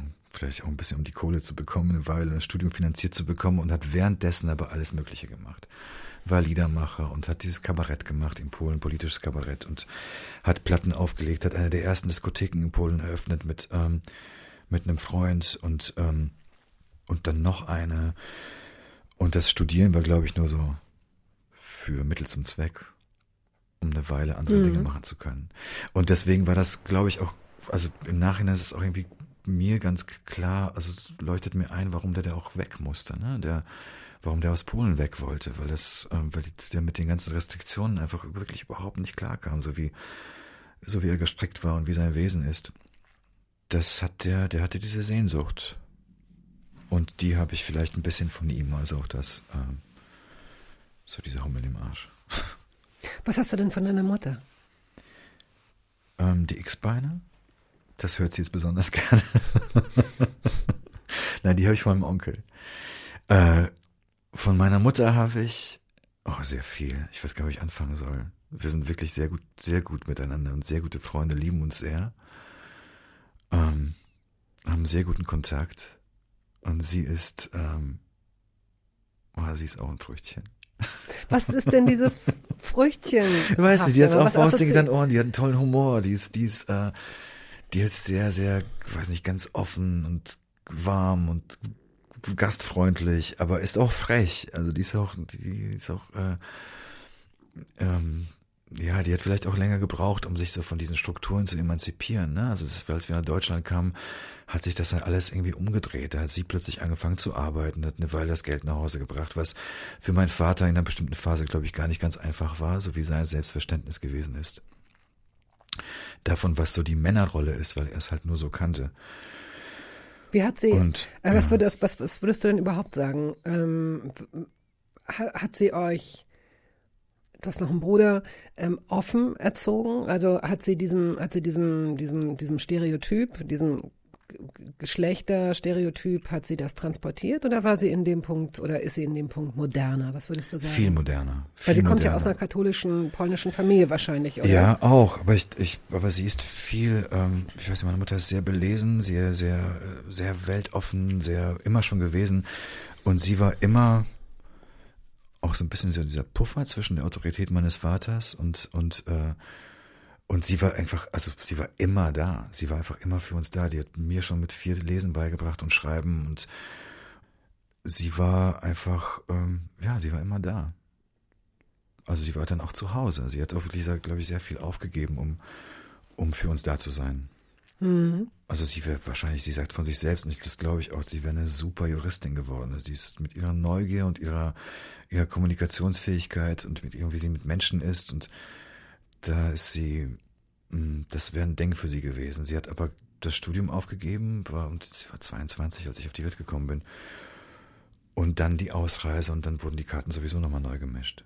vielleicht auch ein bisschen um die Kohle zu bekommen, eine Weile ein Studium finanziert zu bekommen und hat währenddessen aber alles Mögliche gemacht. War Liedermacher und hat dieses Kabarett gemacht in Polen, politisches Kabarett und hat Platten aufgelegt, hat eine der ersten Diskotheken in Polen eröffnet mit, ähm, mit einem Freund und, ähm, und dann noch eine. Und das Studieren war, glaube ich, nur so für Mittel zum Zweck, um eine Weile andere mhm. Dinge machen zu können. Und deswegen war das, glaube ich, auch, also im Nachhinein ist es auch irgendwie mir ganz klar, also leuchtet mir ein, warum der da auch weg musste, ne? Der warum der aus Polen weg wollte, weil es, ähm, weil der mit den ganzen Restriktionen einfach wirklich überhaupt nicht klarkam, so wie, so wie er gestrickt war und wie sein Wesen ist. Das hat der, der hatte diese Sehnsucht. Und die habe ich vielleicht ein bisschen von ihm, also auch das, ähm, so diese Hummel im Arsch. Was hast du denn von deiner Mutter? Ähm, die X-Beine. Das hört sie jetzt besonders gerne. Nein, die habe ich von meinem Onkel. Äh, Von meiner Mutter habe ich, oh, sehr viel. Ich weiß gar nicht, wo ich anfangen soll. Wir sind wirklich sehr gut, sehr gut miteinander und sehr gute Freunde, lieben uns sehr. Ähm, haben sehr guten Kontakt. Und sie ist, ähm, oh, sie ist auch ein Früchtchen. Was ist denn dieses Früchtchen? Weißt du, die hat auch faustige dann Ohren, die hat einen tollen Humor, die ist, die ist, äh, die ist sehr, sehr, ich weiß nicht, ganz offen und warm und gastfreundlich, aber ist auch frech. Also die ist auch, die ist auch, äh, ähm, ja, die hat vielleicht auch länger gebraucht, um sich so von diesen Strukturen zu emanzipieren. Ne? Also das, als wir nach Deutschland kamen, hat sich das dann alles irgendwie umgedreht. Da hat sie plötzlich angefangen zu arbeiten, hat eine Weile das Geld nach Hause gebracht, was für meinen Vater in einer bestimmten Phase, glaube ich, gar nicht ganz einfach war, so wie sein Selbstverständnis gewesen ist. Davon, was so die Männerrolle ist, weil er es halt nur so kannte. Wie hat sie, und, äh, was, ja. würdest, was, was würdest du denn überhaupt sagen? Ähm, hat, hat sie euch, du hast noch einen Bruder, ähm, offen erzogen? Also hat sie diesem, hat sie diesem, diesem, diesem Stereotyp, diesem Geschlechterstereotyp, hat sie das transportiert oder war sie in dem Punkt oder ist sie in dem Punkt moderner? Was würdest du sagen? Viel moderner. Viel Weil sie kommt moderner. ja aus einer katholischen, polnischen Familie wahrscheinlich, oder? Ja, auch. Aber ich, ich, aber sie ist viel, ähm, ich weiß nicht, meine Mutter ist sehr belesen, sehr, sehr, sehr weltoffen, sehr, immer schon gewesen. Und sie war immer auch so ein bisschen so dieser Puffer zwischen der Autorität meines Vaters und, und, äh, Und sie war einfach, also sie war immer da. Sie war einfach immer für uns da. Die hat mir schon mit vier Lesen beigebracht und Schreiben und sie war einfach, ähm, ja, sie war immer da. Also sie war dann auch zu Hause. Sie hat auch wirklich, glaube ich, sehr viel aufgegeben, um, um für uns da zu sein. Mhm. Also sie wäre wahrscheinlich, sie sagt von sich selbst, und das glaube ich auch, sie wäre eine super Juristin geworden. Also sie ist mit ihrer Neugier und ihrer, ihrer Kommunikationsfähigkeit und mit ihrem, wie sie mit Menschen ist und da ist sie, das wäre ein Ding für sie gewesen. Sie hat aber das Studium aufgegeben, war, und sie war zweiundzwanzig, als ich auf die Welt gekommen bin. Und dann die Ausreise und dann wurden die Karten sowieso nochmal neu gemischt.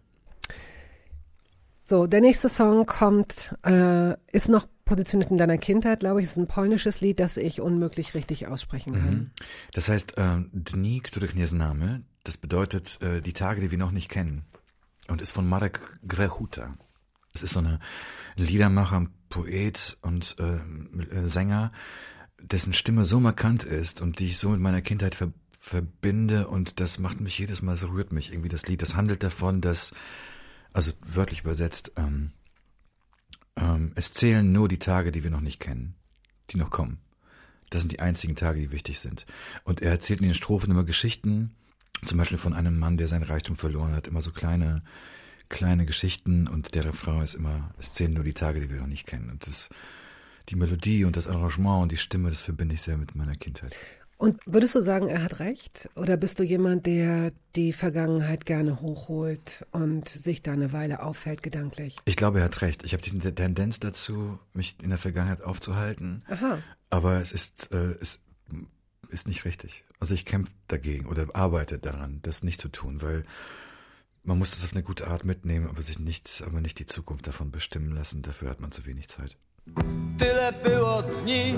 So, der nächste Song kommt, äh, ist noch positioniert in deiner Kindheit, glaube ich. Es ist ein polnisches Lied, das ich unmöglich richtig aussprechen kann. Mhm. Das heißt, äh, Dni, których nie znamy, das bedeutet äh, die Tage, die wir noch nicht kennen. Und ist von Marek Grechuta. Es ist so eine Liedermacher, ein Poet und äh, Sänger, dessen Stimme so markant ist und die ich so mit meiner Kindheit ver- verbinde und das macht mich jedes Mal, so rührt mich irgendwie das Lied. Das handelt davon, dass, also wörtlich übersetzt, ähm, ähm, es zählen nur die Tage, die wir noch nicht kennen, die noch kommen. Das sind die einzigen Tage, die wichtig sind. Und er erzählt in den Strophen immer Geschichten, zum Beispiel von einem Mann, der sein Reichtum verloren hat, immer so kleine kleine Geschichten und der Refrain ist immer, es zählen nur die Tage, die wir noch nicht kennen. Und das, die Melodie und das Arrangement und die Stimme, das verbinde ich sehr mit meiner Kindheit. Und würdest du sagen, er hat recht? Oder bist du jemand, der die Vergangenheit gerne hochholt und sich da eine Weile aufhält gedanklich? Ich glaube, er hat recht. Ich habe die Tendenz dazu, mich in der Vergangenheit aufzuhalten. Aha. Aber es ist, äh, es ist nicht richtig. Also ich kämpfe dagegen oder arbeite daran, das nicht zu tun, weil man muss das auf eine gute Art mitnehmen, aber sich nicht, aber nicht die Zukunft davon bestimmen lassen. Dafür hat man zu wenig Zeit. Tyle było dni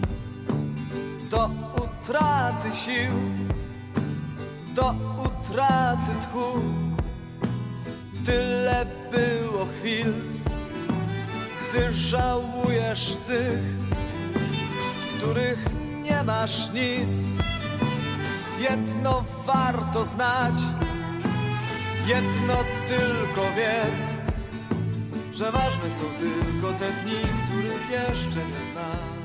do utraty sił, do utraty tchu. Tyle było chwil, gdy żałujesz tych, z których nie masz nic. Jedno warto znać, jedno tylko wiedz, że ważne są tylko te dni, których jeszcze nie znamy.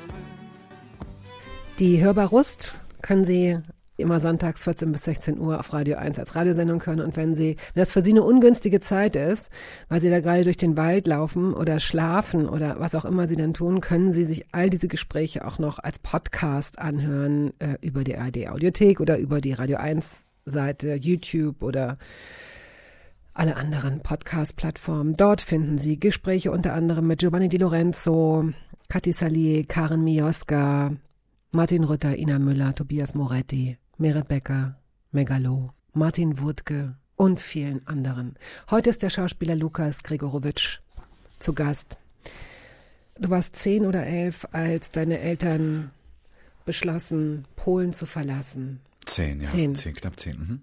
Die Hörbar Rust können Sie immer sonntags vierzehn bis sechzehn Uhr auf Radio eins als Radiosendung hören. Und wenn Sie, wenn das für Sie eine ungünstige Zeit ist, weil Sie da gerade durch den Wald laufen oder schlafen oder was auch immer Sie dann tun, können Sie sich all diese Gespräche auch noch als Podcast anhören äh, über die A R D Audiothek oder über die Radio eins Seite, YouTube oder alle anderen Podcast-Plattformen. Dort finden Sie Gespräche unter anderem mit Giovanni Di Lorenzo, Kathi Salier, Karen Mioska, Martin Rütter, Ina Müller, Tobias Moretti, Meret Becker, Megalo, Martin Wuttke und vielen anderen. Heute ist der Schauspieler Lukas Gregorowitsch zu Gast. Du warst zehn oder elf, als deine Eltern beschlossen, Polen zu verlassen. Zehn, ja. Zehn. Zehn, knapp zehn. Mhm.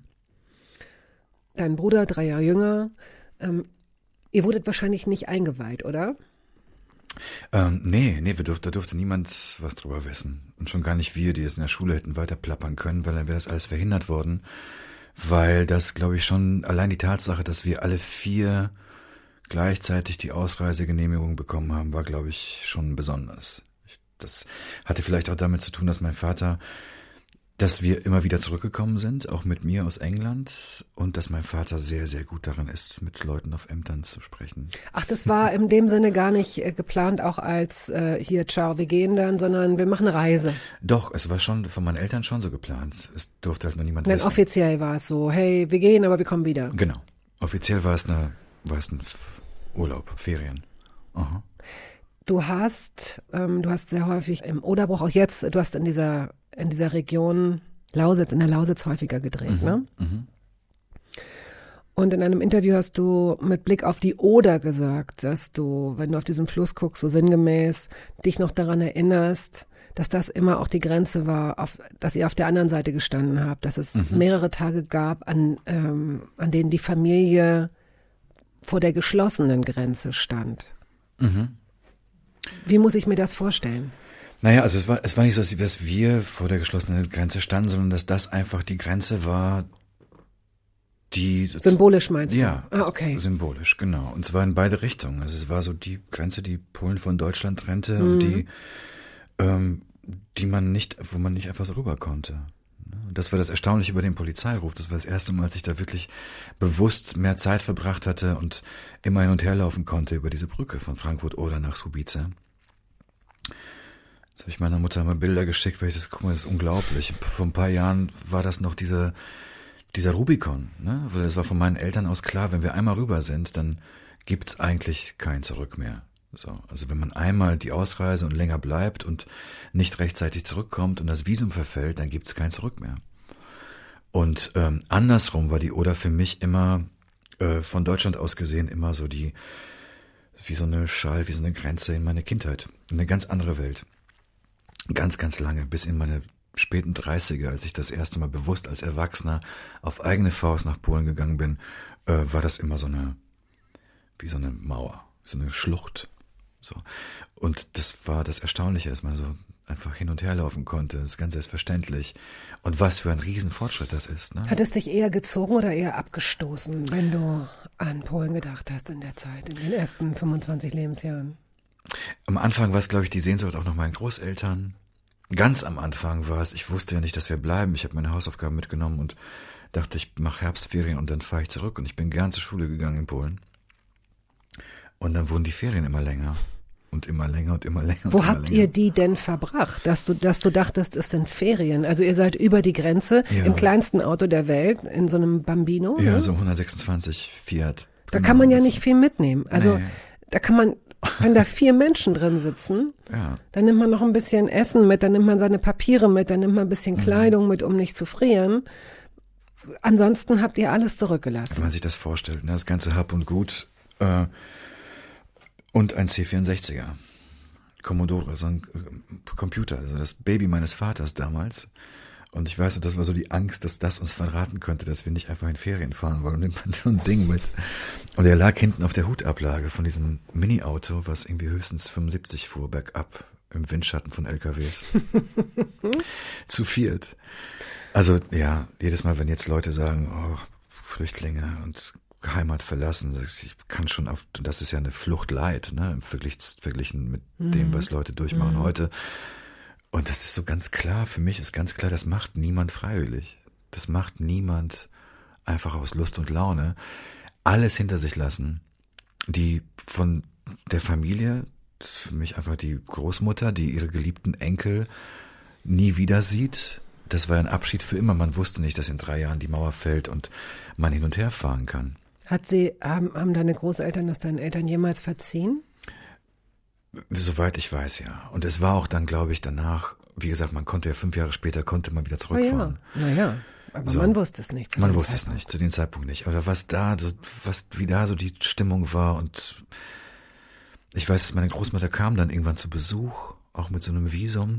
Dein Bruder, drei Jahre jünger. Ähm, ihr wurdet wahrscheinlich nicht eingeweiht, oder? Ähm, nee, nee, wir durf, da durfte niemand was drüber wissen. Und schon gar nicht wir, die es in der Schule hätten weiter plappern können, weil dann wäre das alles verhindert worden. Weil das, glaube ich, schon allein die Tatsache, dass wir alle vier gleichzeitig die Ausreisegenehmigung bekommen haben, war, glaube ich, schon besonders. Das hatte vielleicht auch damit zu tun, dass mein Vater, dass wir immer wieder zurückgekommen sind, auch mit mir aus England, und dass mein Vater sehr, sehr gut darin ist, mit Leuten auf Ämtern zu sprechen. Ach, das war in dem Sinne gar nicht äh, geplant, auch als äh, hier, ciao, wir gehen dann, sondern wir machen eine Reise. Doch, es war schon von meinen Eltern schon so geplant. Es durfte halt nur niemand Denn wissen. offiziell war es so, hey, wir gehen, aber wir kommen wieder. Genau. Offiziell war es eine, war es ein Urlaub, Ferien. Aha. Du hast, ähm, du hast sehr häufig im Oderbruch, auch jetzt, du hast in dieser, in dieser Region Lausitz, in der Lausitz häufiger gedreht, Mhm, ne? mhm. Und in einem Interview hast du mit Blick auf die Oder gesagt, dass du, wenn du auf diesen Fluss guckst, so sinngemäß, dich noch daran erinnerst, dass das immer auch die Grenze war, auf, dass ihr auf der anderen Seite gestanden habt, dass es Mhm. mehrere Tage gab, an, ähm, an denen die Familie vor der geschlossenen Grenze stand. Mhm. Wie muss ich mir das vorstellen? Naja, also es war, es war nicht so, dass dass wir vor der geschlossenen Grenze standen, sondern dass das einfach die Grenze war, die... Symbolisch meinst du? Ja, Ah, okay. symbolisch, genau. Und zwar in beide Richtungen. Also es war so die Grenze, die Polen von Deutschland trennte Mhm. und die, ähm, die man nicht, wo man nicht einfach so rüber konnte. Und das war das Erstaunliche über den Polizeiruf. Das war das erste Mal, als ich da wirklich bewusst mehr Zeit verbracht hatte und immer hin und her laufen konnte über diese Brücke von Frankfurt oder nach Subice. Jetzt habe ich meiner Mutter mal Bilder geschickt, weil ich das, guck mal, das ist unglaublich. Vor ein paar Jahren war das noch dieser, dieser Rubikon, ne? Weil das war von meinen Eltern aus klar, wenn wir einmal rüber sind, dann gibt's eigentlich kein Zurück mehr. So, also wenn man einmal die Ausreise und länger bleibt und nicht rechtzeitig zurückkommt und das Visum verfällt, dann gibt's kein Zurück mehr. Und ähm, andersrum war die Oder für mich immer äh, von Deutschland aus gesehen immer so die, wie so eine Schall, wie so eine Grenze in meine Kindheit, in eine ganz andere Welt. Ganz, ganz lange, bis in meine späten dreißiger, als ich das erste Mal bewusst als Erwachsener auf eigene Faust nach Polen gegangen bin, äh, war das immer so eine, wie so eine Mauer, so eine Schlucht. So. Und das war das Erstaunliche, dass man so einfach hin und her laufen konnte. Das ist ganz selbstverständlich. Und was für ein Riesenfortschritt das ist. Ne? Hat es dich eher gezogen oder eher abgestoßen, wenn du an Polen gedacht hast in der Zeit, in den ersten fünfundzwanzig Lebensjahren? Am Anfang war es, glaube ich, die Sehnsucht auch nach meinen Großeltern. Ganz am Anfang war es, ich wusste ja nicht, dass wir bleiben. Ich habe meine Hausaufgaben mitgenommen und dachte, ich mache Herbstferien und dann fahre ich zurück. Und ich bin gern zur Schule gegangen in Polen. Und dann wurden die Ferien immer länger. Und immer länger und immer länger. Wo und immer habt länger. ihr die denn verbracht, dass du, dass du dachtest, es sind Ferien? Also ihr seid über die Grenze Ja. im kleinsten Auto der Welt, in so einem Bambino. Ja, ne? so hundertsechsundzwanzig Fiat. Da Genau, kann man ja das- nicht viel mitnehmen. Also Nee. da kann man, wenn da vier Menschen drin sitzen, Ja. dann nimmt man noch ein bisschen Essen mit, dann nimmt man seine Papiere mit, dann nimmt man ein Mhm. bisschen Kleidung mit, um nicht zu frieren. Ansonsten habt ihr alles Wenn zurückgelassen. man sich das vorstellt, ne, das ganze Hab und Gut äh, und ein C vierundsechziger. Commodore, so ein äh, Computer, also das Baby meines Vaters damals. Und ich weiß, das war so die Angst, dass das uns verraten könnte, dass wir nicht einfach in Ferien fahren wollen. Und nimmt man so ein Ding mit. Und er lag hinten auf der Hutablage von diesem Mini-Auto, was irgendwie höchstens fünfundsiebzig fuhr bergab. im Windschatten von L K Ws. Zu viert. Also ja, jedes Mal, wenn jetzt Leute sagen, oh, Flüchtlinge und Heimat verlassen, ich kann schon auf, das ist ja eine Flucht Leid, ne, im Vergleich, verglichen mit mhm. dem, was Leute durchmachen mhm. heute. Und das ist so ganz klar, für mich ist ganz klar, das macht niemand freiwillig. Das macht niemand einfach aus Lust und Laune. Alles hinter sich lassen. Die von der Familie, das ist für mich einfach die Großmutter, die ihre geliebten Enkel nie wieder sieht. Das war ein Abschied für immer. Man wusste nicht, dass in drei Jahren die Mauer fällt und man hin und her fahren kann. Hat sie, haben, haben deine Großeltern das deinen Eltern jemals verziehen? Soweit ich weiß, ja. Und es war auch dann, glaube ich, danach, wie gesagt, man konnte ja fünf Jahre später, konnte man wieder zurückfahren. Oh ja. Naja, aber so. Man wusste es nicht. Zu man dem wusste Zeitpunkt. es nicht, zu dem Zeitpunkt nicht. Aber was da, so, was, wie da so die Stimmung war und ich weiß, meine Großmutter kam dann irgendwann zu Besuch, auch mit so einem Visum.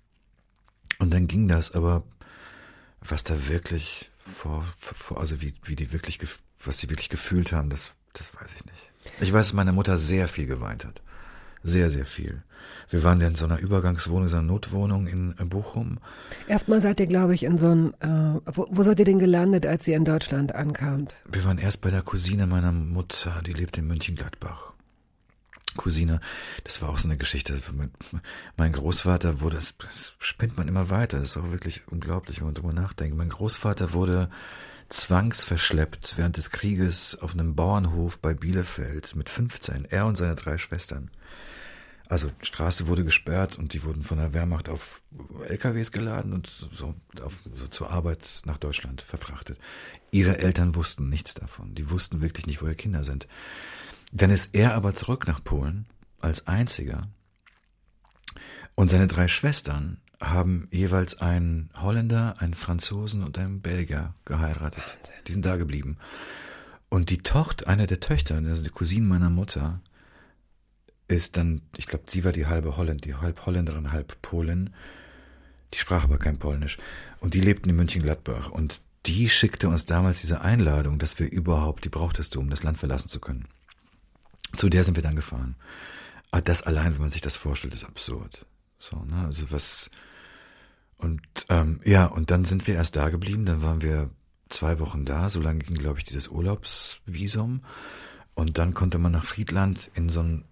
Und dann ging das, aber was da wirklich vor, vor also wie, wie die wirklich, was sie wirklich gefühlt haben, das, das weiß ich nicht. Ich weiß, dass meine Mutter sehr viel geweint hat. Sehr, sehr viel. Wir waren ja in so einer Übergangswohnung, so einer Notwohnung in Bochum. Erstmal seid ihr, glaube ich, in so ein, äh, wo, wo seid ihr denn gelandet, als ihr in Deutschland ankamt? Wir waren erst bei der Cousine meiner Mutter, die lebt in Mönchengladbach. Cousine, das war auch so eine Geschichte. Mein Großvater wurde, das, das spinnt man immer weiter, das ist auch wirklich unglaublich, wenn man drüber nachdenkt. Mein Großvater wurde zwangsverschleppt während des Krieges auf einem Bauernhof bei Bielefeld mit fünfzehn, er und seine drei Schwestern. Also die Straße wurde gesperrt und die wurden von der Wehrmacht auf L K Ws geladen und so, auf, so zur Arbeit nach Deutschland verfrachtet. Ihre Eltern wussten nichts davon, die wussten wirklich nicht, wo ihre Kinder sind. Dann ist er aber zurück nach Polen als einziger und seine drei Schwestern haben jeweils einen Holländer, einen Franzosen und einen Belgier geheiratet. Wahnsinn. Die sind da geblieben. Und die Tochter, eine der Töchter, also die Cousine meiner Mutter, ist dann, ich glaube, sie war die halbe Holländ, die halb Holländerin, halb Polin. Die sprach aber kein Polnisch. Und die lebten in Mönchengladbach. Und die schickte uns damals diese Einladung, dass wir überhaupt, die brauchtest du, um das Land verlassen zu können. Zu der sind wir dann gefahren. Aber das allein, wenn man sich das vorstellt, ist absurd. So, ne, also was, und, ähm, ja, und dann sind wir erst da geblieben, dann waren wir zwei Wochen da, so lange ging, glaube ich, dieses Urlaubsvisum. Und dann konnte man nach Friedland in so ein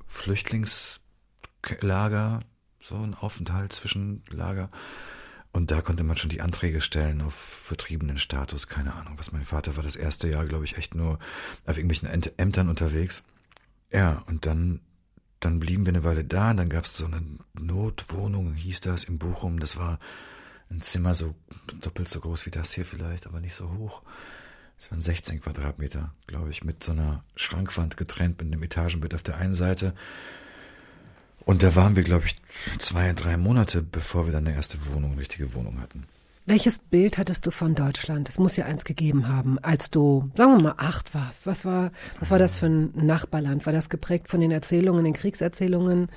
Flüchtlingslager, so ein Aufenthaltszwischenlager. Und da konnte man schon die Anträge stellen auf vertriebenen Status, keine Ahnung, was mein Vater war das erste Jahr, glaube ich, echt nur auf irgendwelchen Ämtern unterwegs. Ja, und dann, dann blieben wir eine Weile da, und dann gab es so eine Notwohnung, hieß das, in Bochum. Das war ein Zimmer so doppelt so groß wie das hier vielleicht, aber nicht so hoch. Das waren sechzehn Quadratmeter, glaube ich, mit so einer Schrankwand getrennt, mit einem Etagenbett auf der einen Seite. Und da waren wir, glaube ich, zwei, drei Monate, bevor wir dann eine erste Wohnung, eine richtige Wohnung hatten. Welches Bild hattest du von Deutschland? Es muss ja eins gegeben haben, als du, sagen wir mal, acht warst. Was war, was war das für ein Nachbarland? War das geprägt von den Erzählungen, den Kriegserzählungen?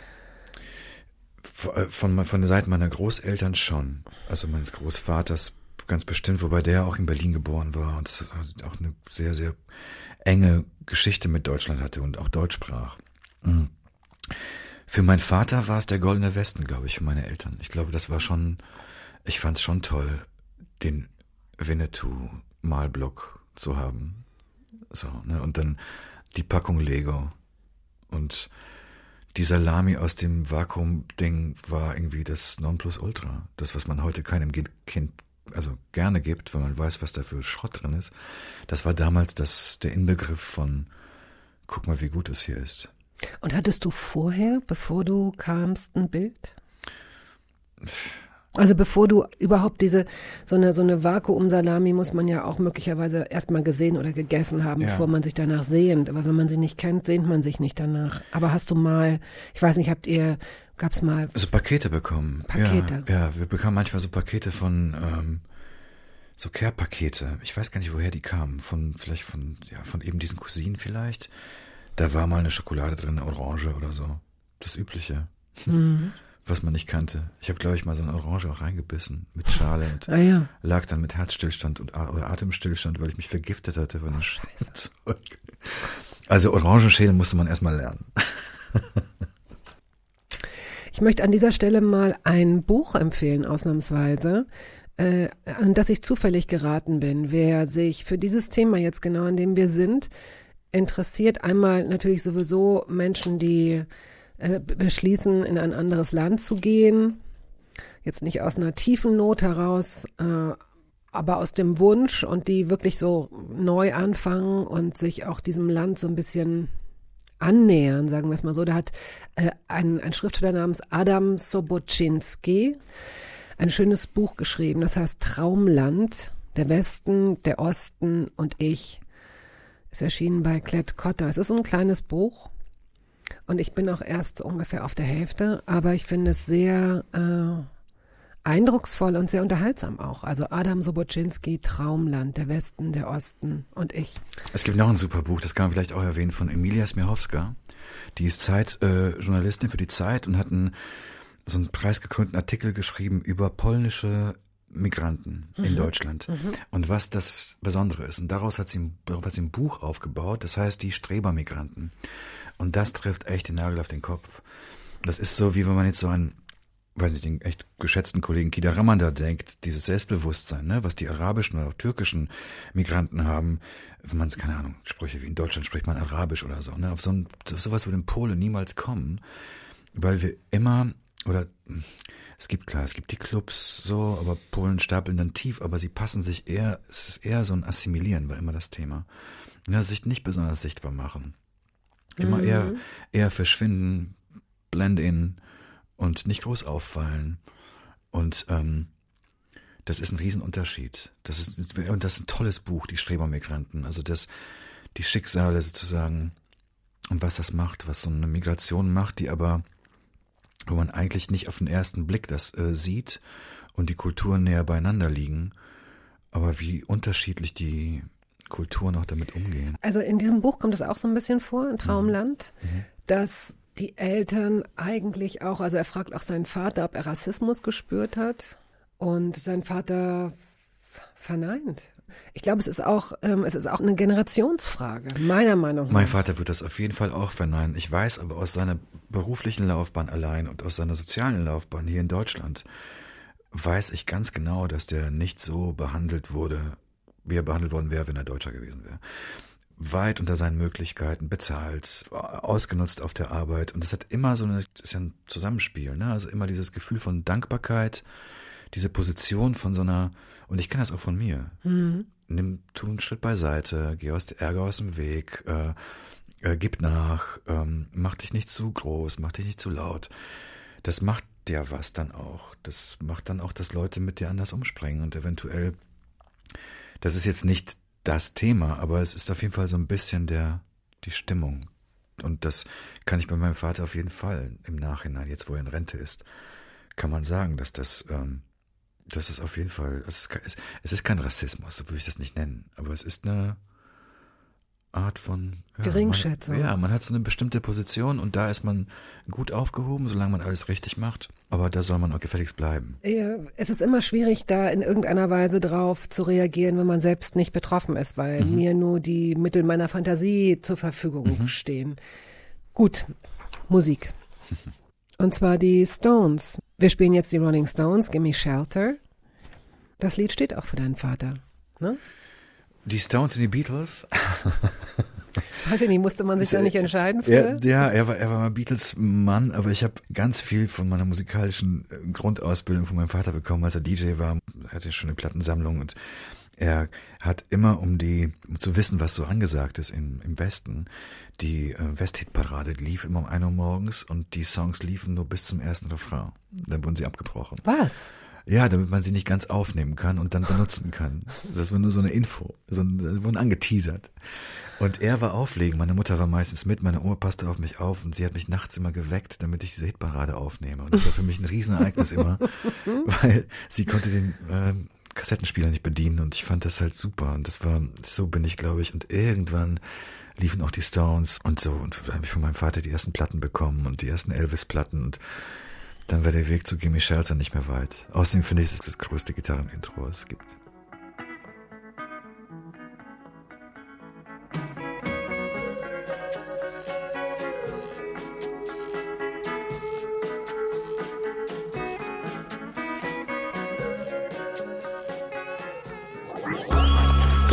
Von, von der Seite meiner Großeltern schon. Also meines Großvaters ganz bestimmt, wobei der auch in Berlin geboren war und es auch eine sehr, sehr enge Geschichte mit Deutschland hatte und auch Deutsch sprach. Mhm. Für meinen Vater war es der Goldene Westen, glaube ich, für meine Eltern. Ich glaube, das war schon, ich fand es schon toll, den Winnetou-Malblock zu haben. So, ne? Und dann die Packung Lego. Und die Salami aus dem Vakuum-Ding war irgendwie das Nonplusultra. Das, was man heute keinem Kind also gerne gibt, wenn man weiß, was da für Schrott drin ist. Das war damals das, der Inbegriff von, guck mal, wie gut es hier ist. Und hattest du vorher, bevor du kamst, ein Bild? Also bevor du überhaupt diese, so eine, so eine Vakuum-Salami muss man ja auch möglicherweise erstmal gesehen oder gegessen haben, ja, bevor man sich danach sehnt. Aber wenn man sie nicht kennt, sehnt man sich nicht danach. Aber hast du mal, ich weiß nicht, habt ihr, gab's mal... Also Pakete bekommen. Pakete. Ja, ja, wir bekamen manchmal so Pakete von, ähm, so Care-Pakete. Ich weiß gar nicht, woher die kamen. Von, vielleicht von, ja, von eben diesen Cousinen vielleicht. Da war mal eine Schokolade drin, eine Orange oder so. Das Übliche. Mhm. Was man nicht kannte. Ich habe, glaube ich, mal so eine Orange auch reingebissen mit Schale und ah, ja. lag dann mit Herzstillstand und oder Atemstillstand, weil ich mich vergiftet hatte von dem Scheiße. Also Orangenschälen musste man erstmal lernen. Ich möchte an dieser Stelle mal ein Buch empfehlen, ausnahmsweise, äh, an das ich zufällig geraten bin. Wer sich für dieses Thema jetzt genau, an dem wir sind, interessiert, einmal natürlich sowieso Menschen, die äh, beschließen, in ein anderes Land zu gehen, jetzt nicht aus einer tiefen Not heraus, äh, aber aus dem Wunsch und die wirklich so neu anfangen und sich auch diesem Land so ein bisschen annähern, sagen wir es mal so. Da hat äh, ein, ein Schriftsteller namens Adam Sobocinski ein schönes Buch geschrieben, das heißt Traumland, der Westen, der Osten und ich. Ist erschienen bei Klett Cotta. Es ist so ein kleines Buch und ich bin auch erst so ungefähr auf der Hälfte, aber ich finde es sehr äh, eindrucksvoll und sehr unterhaltsam auch. Also Adam Sobocinski, Traumland, der Westen, der Osten und ich. Es gibt noch ein super Buch, das kann man vielleicht auch erwähnen, von Emilia Smirhowska. Die ist Zeitjournalistin äh, für die Zeit und hat einen, so einen preisgekrönten Artikel geschrieben über polnische Migranten mhm. in Deutschland mhm. und was das Besondere ist. Und daraus hat sie, darauf hat sie ein Buch aufgebaut, das heißt die Strebermigranten. Und das trifft echt den Nagel auf den Kopf. Das ist so, wie wenn man jetzt so einen, weiß nicht, den echt geschätzten Kollegen Kida Ramanda denkt, dieses Selbstbewusstsein, ne, was die arabischen oder auch türkischen Migranten haben, wenn man, keine Ahnung, Sprüche wie in Deutschland spricht man Arabisch oder so, ne, auf so ein, auf sowas würde in Polen niemals kommen, weil wir immer, oder es gibt, klar, es gibt die Clubs so, aber Polen stapeln dann tief, aber sie passen sich eher, es ist eher so ein Assimilieren, war immer das Thema. Ja, sich nicht besonders sichtbar machen. Immer mhm. eher, eher verschwinden, blend in und nicht groß auffallen. Und ähm, das ist ein Riesenunterschied. Das ist, und das ist ein tolles Buch, die Strebermigranten. Also das, die Schicksale sozusagen und was das macht, was so eine Migration macht, die aber, wo man eigentlich nicht auf den ersten Blick das äh, sieht und die Kulturen näher beieinander liegen, aber wie unterschiedlich die Kulturen auch damit umgehen. Also in diesem Buch kommt es auch so ein bisschen vor, in Traumland, mhm. dass die Eltern eigentlich auch, also er fragt auch seinen Vater, ob er Rassismus gespürt hat und sein Vater verneint. Ich glaube, es ist auch, ähm, es ist auch eine Generationsfrage, meiner Meinung nach. Mein Vater wird das auf jeden Fall auch verneinen. Ich weiß aber aus seiner beruflichen Laufbahn allein und aus seiner sozialen Laufbahn hier in Deutschland, weiß ich ganz genau, dass der nicht so behandelt wurde, wie er behandelt worden wäre, wenn er Deutscher gewesen wäre. Weit unter seinen Möglichkeiten, bezahlt, ausgenutzt auf der Arbeit. Und das hat immer so eine, das ist ja ein Zusammenspiel, ne? Also immer dieses Gefühl von Dankbarkeit, diese Position von so einer, und ich kenne das auch von mir. Mhm. Nimm, tu einen Schritt beiseite, geh aus der Ärger aus dem Weg, äh, äh, gib nach, ähm, mach dich nicht zu groß, mach dich nicht zu laut. Das macht ja was dann auch. Das macht dann auch, dass Leute mit dir anders umspringen und eventuell, das ist jetzt nicht das Thema, aber es ist auf jeden Fall so ein bisschen der, die Stimmung. Und das kann ich bei meinem Vater auf jeden Fall im Nachhinein, jetzt wo er in Rente ist, kann man sagen, dass das, ähm, das ist auf jeden Fall, es ist, es ist kein Rassismus, so würde ich das nicht nennen, aber es ist eine Art von ja, Geringschätzung. Man, ja, man hat so eine bestimmte Position und da ist man gut aufgehoben, solange man alles richtig macht. Aber da soll man auch gefälligst bleiben. Es ist immer schwierig, da in irgendeiner Weise drauf zu reagieren, wenn man selbst nicht betroffen ist, weil mhm. mir nur die Mittel meiner Fantasie zur Verfügung mhm. stehen. Gut, Musik. Und zwar die Stones. Wir spielen jetzt die Rolling Stones, Gimme Shelter. Das Lied steht auch für deinen Vater, ne? Die Stones und die Beatles. Weiß ich nicht, musste man sich da nicht entscheiden für? Ja, ja, er war, er war mal Beatles-Mann, aber ich habe ganz viel von meiner musikalischen Grundausbildung von meinem Vater bekommen, als er D J war. Er hatte schon eine Plattensammlung und er hat immer, um die, um zu wissen, was so angesagt ist im, im Westen, die äh, West-Hit-Parade lief immer um ein Uhr morgens und die Songs liefen nur bis zum ersten Refrain. Dann wurden sie abgebrochen. Was? Ja, damit man sie nicht ganz aufnehmen kann und dann benutzen kann. Das war nur so eine Info. So ein, wurden angeteasert. Und er war auflegen. Meine Mutter war meistens mit. Meine Oma passte auf mich auf und sie hat mich nachts immer geweckt, damit ich diese Hitparade aufnehme. Und das war für mich ein Riesenereignis immer, weil sie konnte den äh, Kassettenspieler nicht bedienen und ich fand das halt super. Und das war, so bin ich, glaube ich. Und irgendwann liefen auch die Stones und so. Und dann habe ich von meinem Vater die ersten Platten bekommen und die ersten Elvis-Platten und dann war der Weg zu Gimme Shelter nicht mehr weit. Außerdem finde ich, es ist das größte Gitarrenintro, was es gibt.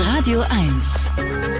Radio eins.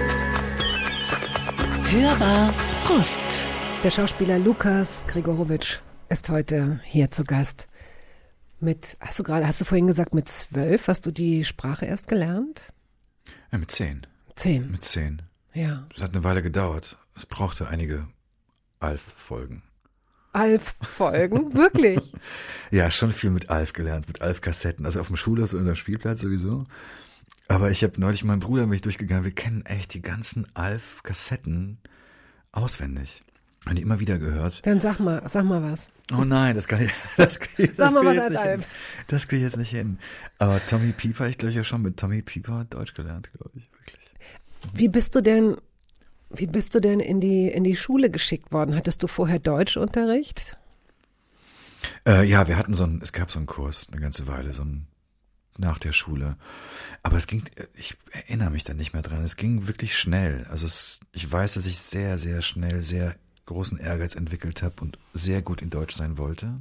Hörbar Brust. Der Schauspieler Lukas Gregorowitsch ist heute hier zu Gast. Mit, hast du gerade, hast du vorhin gesagt, mit zwölf hast du die Sprache erst gelernt? Ja, mit zehn. Zehn. Mit zehn. Ja. Es hat eine Weile gedauert. Es brauchte einige Alf-Folgen. Alf-Folgen? Wirklich? Ja, schon viel mit Alf gelernt, mit Alf-Kassetten. Also auf dem Schulhof, unserem Spielplatz sowieso. Aber ich habe neulich meinen Bruder mich durchgegangen. Wir kennen echt die ganzen Alf-Kassetten auswendig. Und die immer wieder gehört. Dann sag mal, sag mal was. Oh nein, das kann ich, das krieg, das Sag mal krieg ich was jetzt als nicht Alf. hin. Das kriege ich jetzt nicht hin. Aber Tommy Pieper, ich glaube ja schon mit Tommy Pieper Deutsch gelernt, glaube ich, wirklich. Wie bist du denn, wie bist du denn in die, in die Schule geschickt worden? Hattest du vorher Deutschunterricht? Äh, ja, wir hatten so einen, es gab so einen Kurs, eine ganze Weile, so ein, nach der Schule. Aber es ging, ich erinnere mich da nicht mehr dran, es ging wirklich schnell. Also es, ich weiß, dass ich sehr, sehr schnell, sehr großen Ehrgeiz entwickelt habe und sehr gut in Deutsch sein wollte.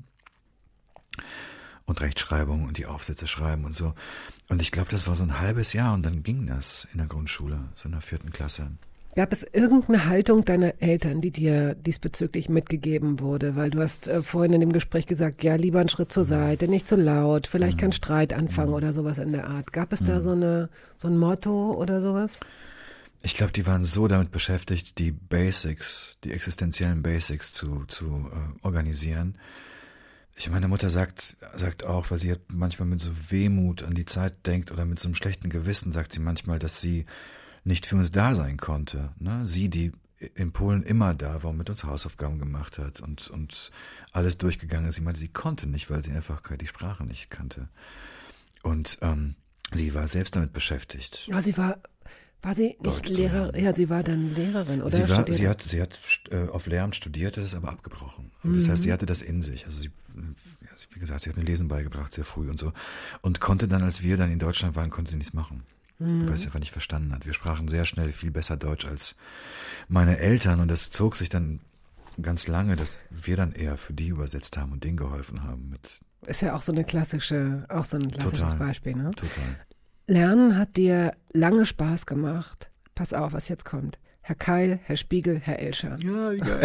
Und Rechtschreibung und die Aufsätze schreiben und so. Und ich glaube, das war so ein halbes Jahr und dann ging das in der Grundschule, so in der vierten Klasse. Gab es irgendeine Haltung deiner Eltern, die dir diesbezüglich mitgegeben wurde? Weil du hast äh, vorhin in dem Gespräch gesagt, ja, lieber einen Schritt zur Seite, nicht so laut, vielleicht kein Streit anfangen oder sowas in der Art. Gab es da so eine so ein Motto oder sowas? Ich glaube, die waren so damit beschäftigt, die Basics, die existenziellen Basics zu, zu äh, organisieren. Ich meine Mutter sagt, sagt auch, weil sie halt manchmal mit so Wehmut an die Zeit denkt oder mit so einem schlechten Gewissen, sagt sie manchmal, dass sie nicht für uns da sein konnte. Ne? Sie, die in Polen immer da war und mit uns Hausaufgaben gemacht hat und, und alles durchgegangen ist. Sie meinte, sie konnte nicht, weil sie einfach die Sprache nicht kannte. Und ähm, sie war selbst damit beschäftigt. Ja, sie war, war sie nicht Deutsch zu Lehrerin? lernen. Ja, sie war dann Lehrerin, oder? Sie, war, Studierte? sie hat, sie hat äh, auf Lehramt studiert, das ist aber abgebrochen. Und das heißt, sie hatte das in sich. Also sie, ja, sie, wie gesagt, sie hat mir Lesen beigebracht, sehr früh und so. Und konnte dann, als wir dann in Deutschland waren, konnte sie nichts machen. Mhm. Weil sie einfach nicht verstanden hat. Wir sprachen sehr schnell viel besser Deutsch als meine Eltern. Und das zog sich dann ganz lange, dass wir dann eher für die übersetzt haben und denen geholfen haben. Mit Ist ja auch so eine klassische, auch so ein klassisches Total. Beispiel, ne? Total. Lernen hat dir lange Spaß gemacht. Pass auf, was jetzt kommt. Herr Keil, Herr Spiegel, Herr Elscher. Ja, wie geil.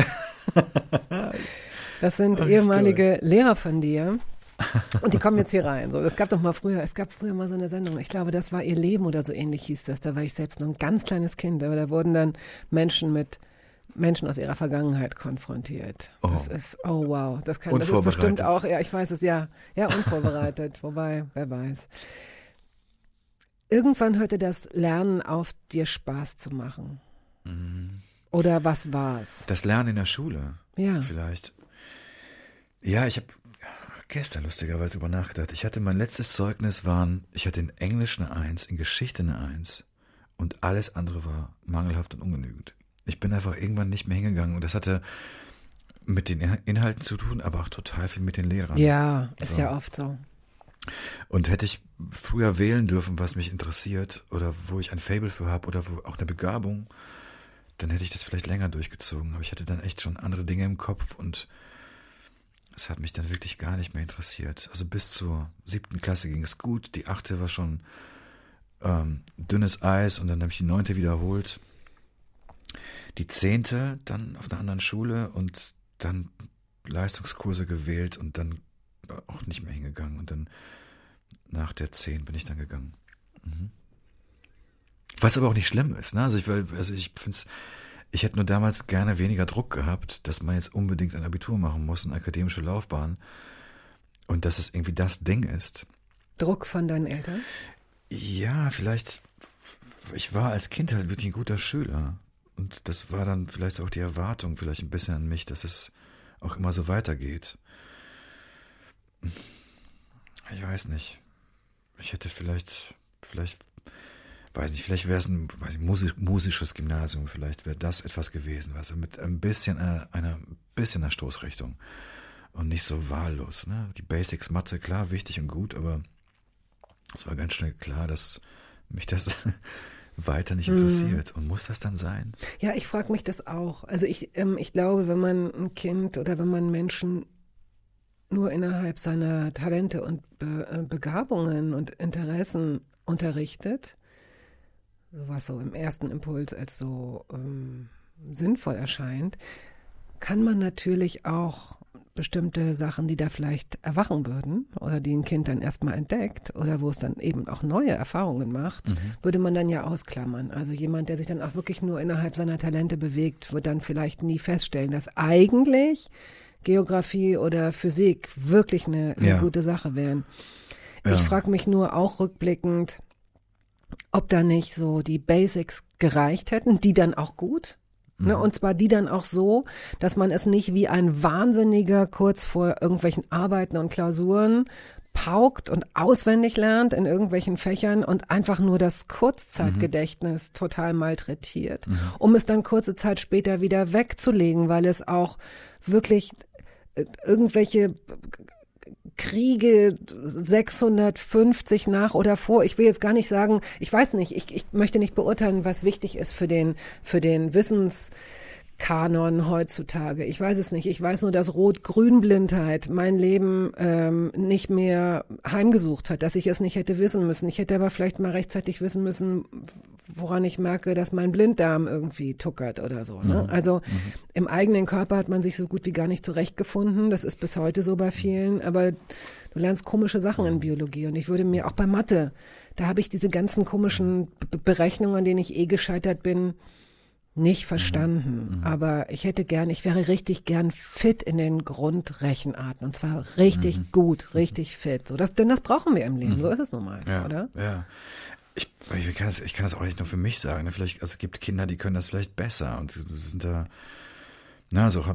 Das sind Oh, ist ehemalige Lehrer von dir. Und die kommen jetzt hier rein. So, das gab doch mal früher, es gab früher mal so eine Sendung, ich glaube, das war Ihr Leben oder so ähnlich hieß das. Da war ich selbst noch ein ganz kleines Kind, aber da wurden dann Menschen mit Menschen aus ihrer Vergangenheit konfrontiert. Oh. Das ist, oh wow, das kann, das ist bestimmt auch, ja, ich weiß es, ja, ja, unvorbereitet, wobei, wer weiß. Irgendwann hörte das Lernen auf, dir Spaß zu machen. Mhm. Oder was war's? Das Lernen in der Schule. Ja. Vielleicht. Ja, ich habe gestern lustigerweise über nachgedacht. Ich hatte mein letztes Zeugnis waren, ich hatte in Englisch eine Eins, in Geschichte eine Eins und alles andere war mangelhaft und ungenügend. Ich bin einfach irgendwann nicht mehr hingegangen und das hatte mit den Inhalten zu tun, aber auch total viel mit den Lehrern. Ja, ist so. ja oft so. Und hätte ich früher wählen dürfen, was mich interessiert oder wo ich ein Faible für habe oder wo auch eine Begabung, dann hätte ich das vielleicht länger durchgezogen. Aber ich hatte dann echt schon andere Dinge im Kopf und es hat mich dann wirklich gar nicht mehr interessiert. Also bis zur siebten Klasse ging es gut, die achte war schon ähm, dünnes Eis und dann habe ich die neunte wiederholt. Die zehnte dann auf einer anderen Schule und dann Leistungskurse gewählt und dann auch nicht mehr hingegangen. Und dann nach der zehn bin ich dann gegangen. Mhm. Was aber auch nicht schlimm ist. Ne? Also ich, also ich finde es, ich hätte nur damals gerne weniger Druck gehabt, dass man jetzt unbedingt ein Abitur machen muss, eine akademische Laufbahn. Und dass es irgendwie das Ding ist. Druck von deinen Eltern? Ja, vielleicht, ich war als Kind halt wirklich ein guter Schüler. Und das war dann vielleicht auch die Erwartung, vielleicht ein bisschen an mich, dass es auch immer so weitergeht. Ich weiß nicht. Ich hätte vielleicht, vielleicht, weiß nicht, vielleicht wäre es ein weiß nicht, musisch, musisches Gymnasium, vielleicht wäre das etwas gewesen, was also mit ein bisschen einer, einer bisschen einer Stoßrichtung und nicht so wahllos. Ne? Die Basics Mathe, klar, wichtig und gut, aber es war ganz schnell klar, dass mich das weiter nicht interessiert. Mhm. Und muss das dann sein? Ja, ich frage mich das auch. Also ich, ähm, ich glaube, wenn man ein Kind oder wenn man Menschen nur innerhalb seiner Talente und Be- Begabungen und Interessen unterrichtet, sowas so im ersten Impuls als so ähm, sinnvoll erscheint, kann man natürlich auch bestimmte Sachen, die da vielleicht erwachen würden oder die ein Kind dann erstmal entdeckt oder wo es dann eben auch neue Erfahrungen macht, mhm. würde man dann ja ausklammern. Also jemand, der sich dann auch wirklich nur innerhalb seiner Talente bewegt, wird dann vielleicht nie feststellen, dass eigentlich Geografie oder Physik wirklich eine, eine ja. gute Sache wären. Ja. Ich frage mich nur auch rückblickend, ob da nicht so die Basics gereicht hätten, die dann auch gut. Ne, und zwar die dann auch so, dass man es nicht wie ein Wahnsinniger kurz vor irgendwelchen Arbeiten und Klausuren paukt und auswendig lernt in irgendwelchen Fächern und einfach nur das Kurzzeitgedächtnis mhm. total malträtiert, mhm. um es dann kurze Zeit später wieder wegzulegen, weil es auch wirklich irgendwelche Kriege sechshundertfünfzig nach oder vor. Ich will jetzt gar nicht sagen, ich weiß nicht, ich, ich möchte nicht beurteilen, was wichtig ist für den, für den Wissenskanon heutzutage. Ich weiß es nicht. Ich weiß nur, dass Rot-Grün-Blindheit mein Leben ähm, nicht mehr heimgesucht hat, dass ich es nicht hätte wissen müssen. Ich hätte aber vielleicht mal rechtzeitig wissen müssen, woran ich merke, dass mein Blinddarm irgendwie tuckert oder so. Ne? Mhm. Also mhm. im eigenen Körper hat man sich so gut wie gar nicht zurechtgefunden. Das ist bis heute so bei vielen. Aber du lernst komische Sachen in Biologie. Und ich würde mir auch bei Mathe, da habe ich diese ganzen komischen Be- Berechnungen, an denen ich eh gescheitert bin, nicht verstanden. Mhm. Aber ich hätte gern, ich wäre richtig gern fit in den Grundrechenarten. Und zwar richtig mhm. gut, richtig fit. So, das, denn das brauchen wir im Leben. Mhm. So ist es nun mal, ja, oder? Ja. Ich, ich, kann das, ich kann das auch nicht nur für mich sagen. Vielleicht, also es gibt Kinder, die können das vielleicht besser und sind da, na, so,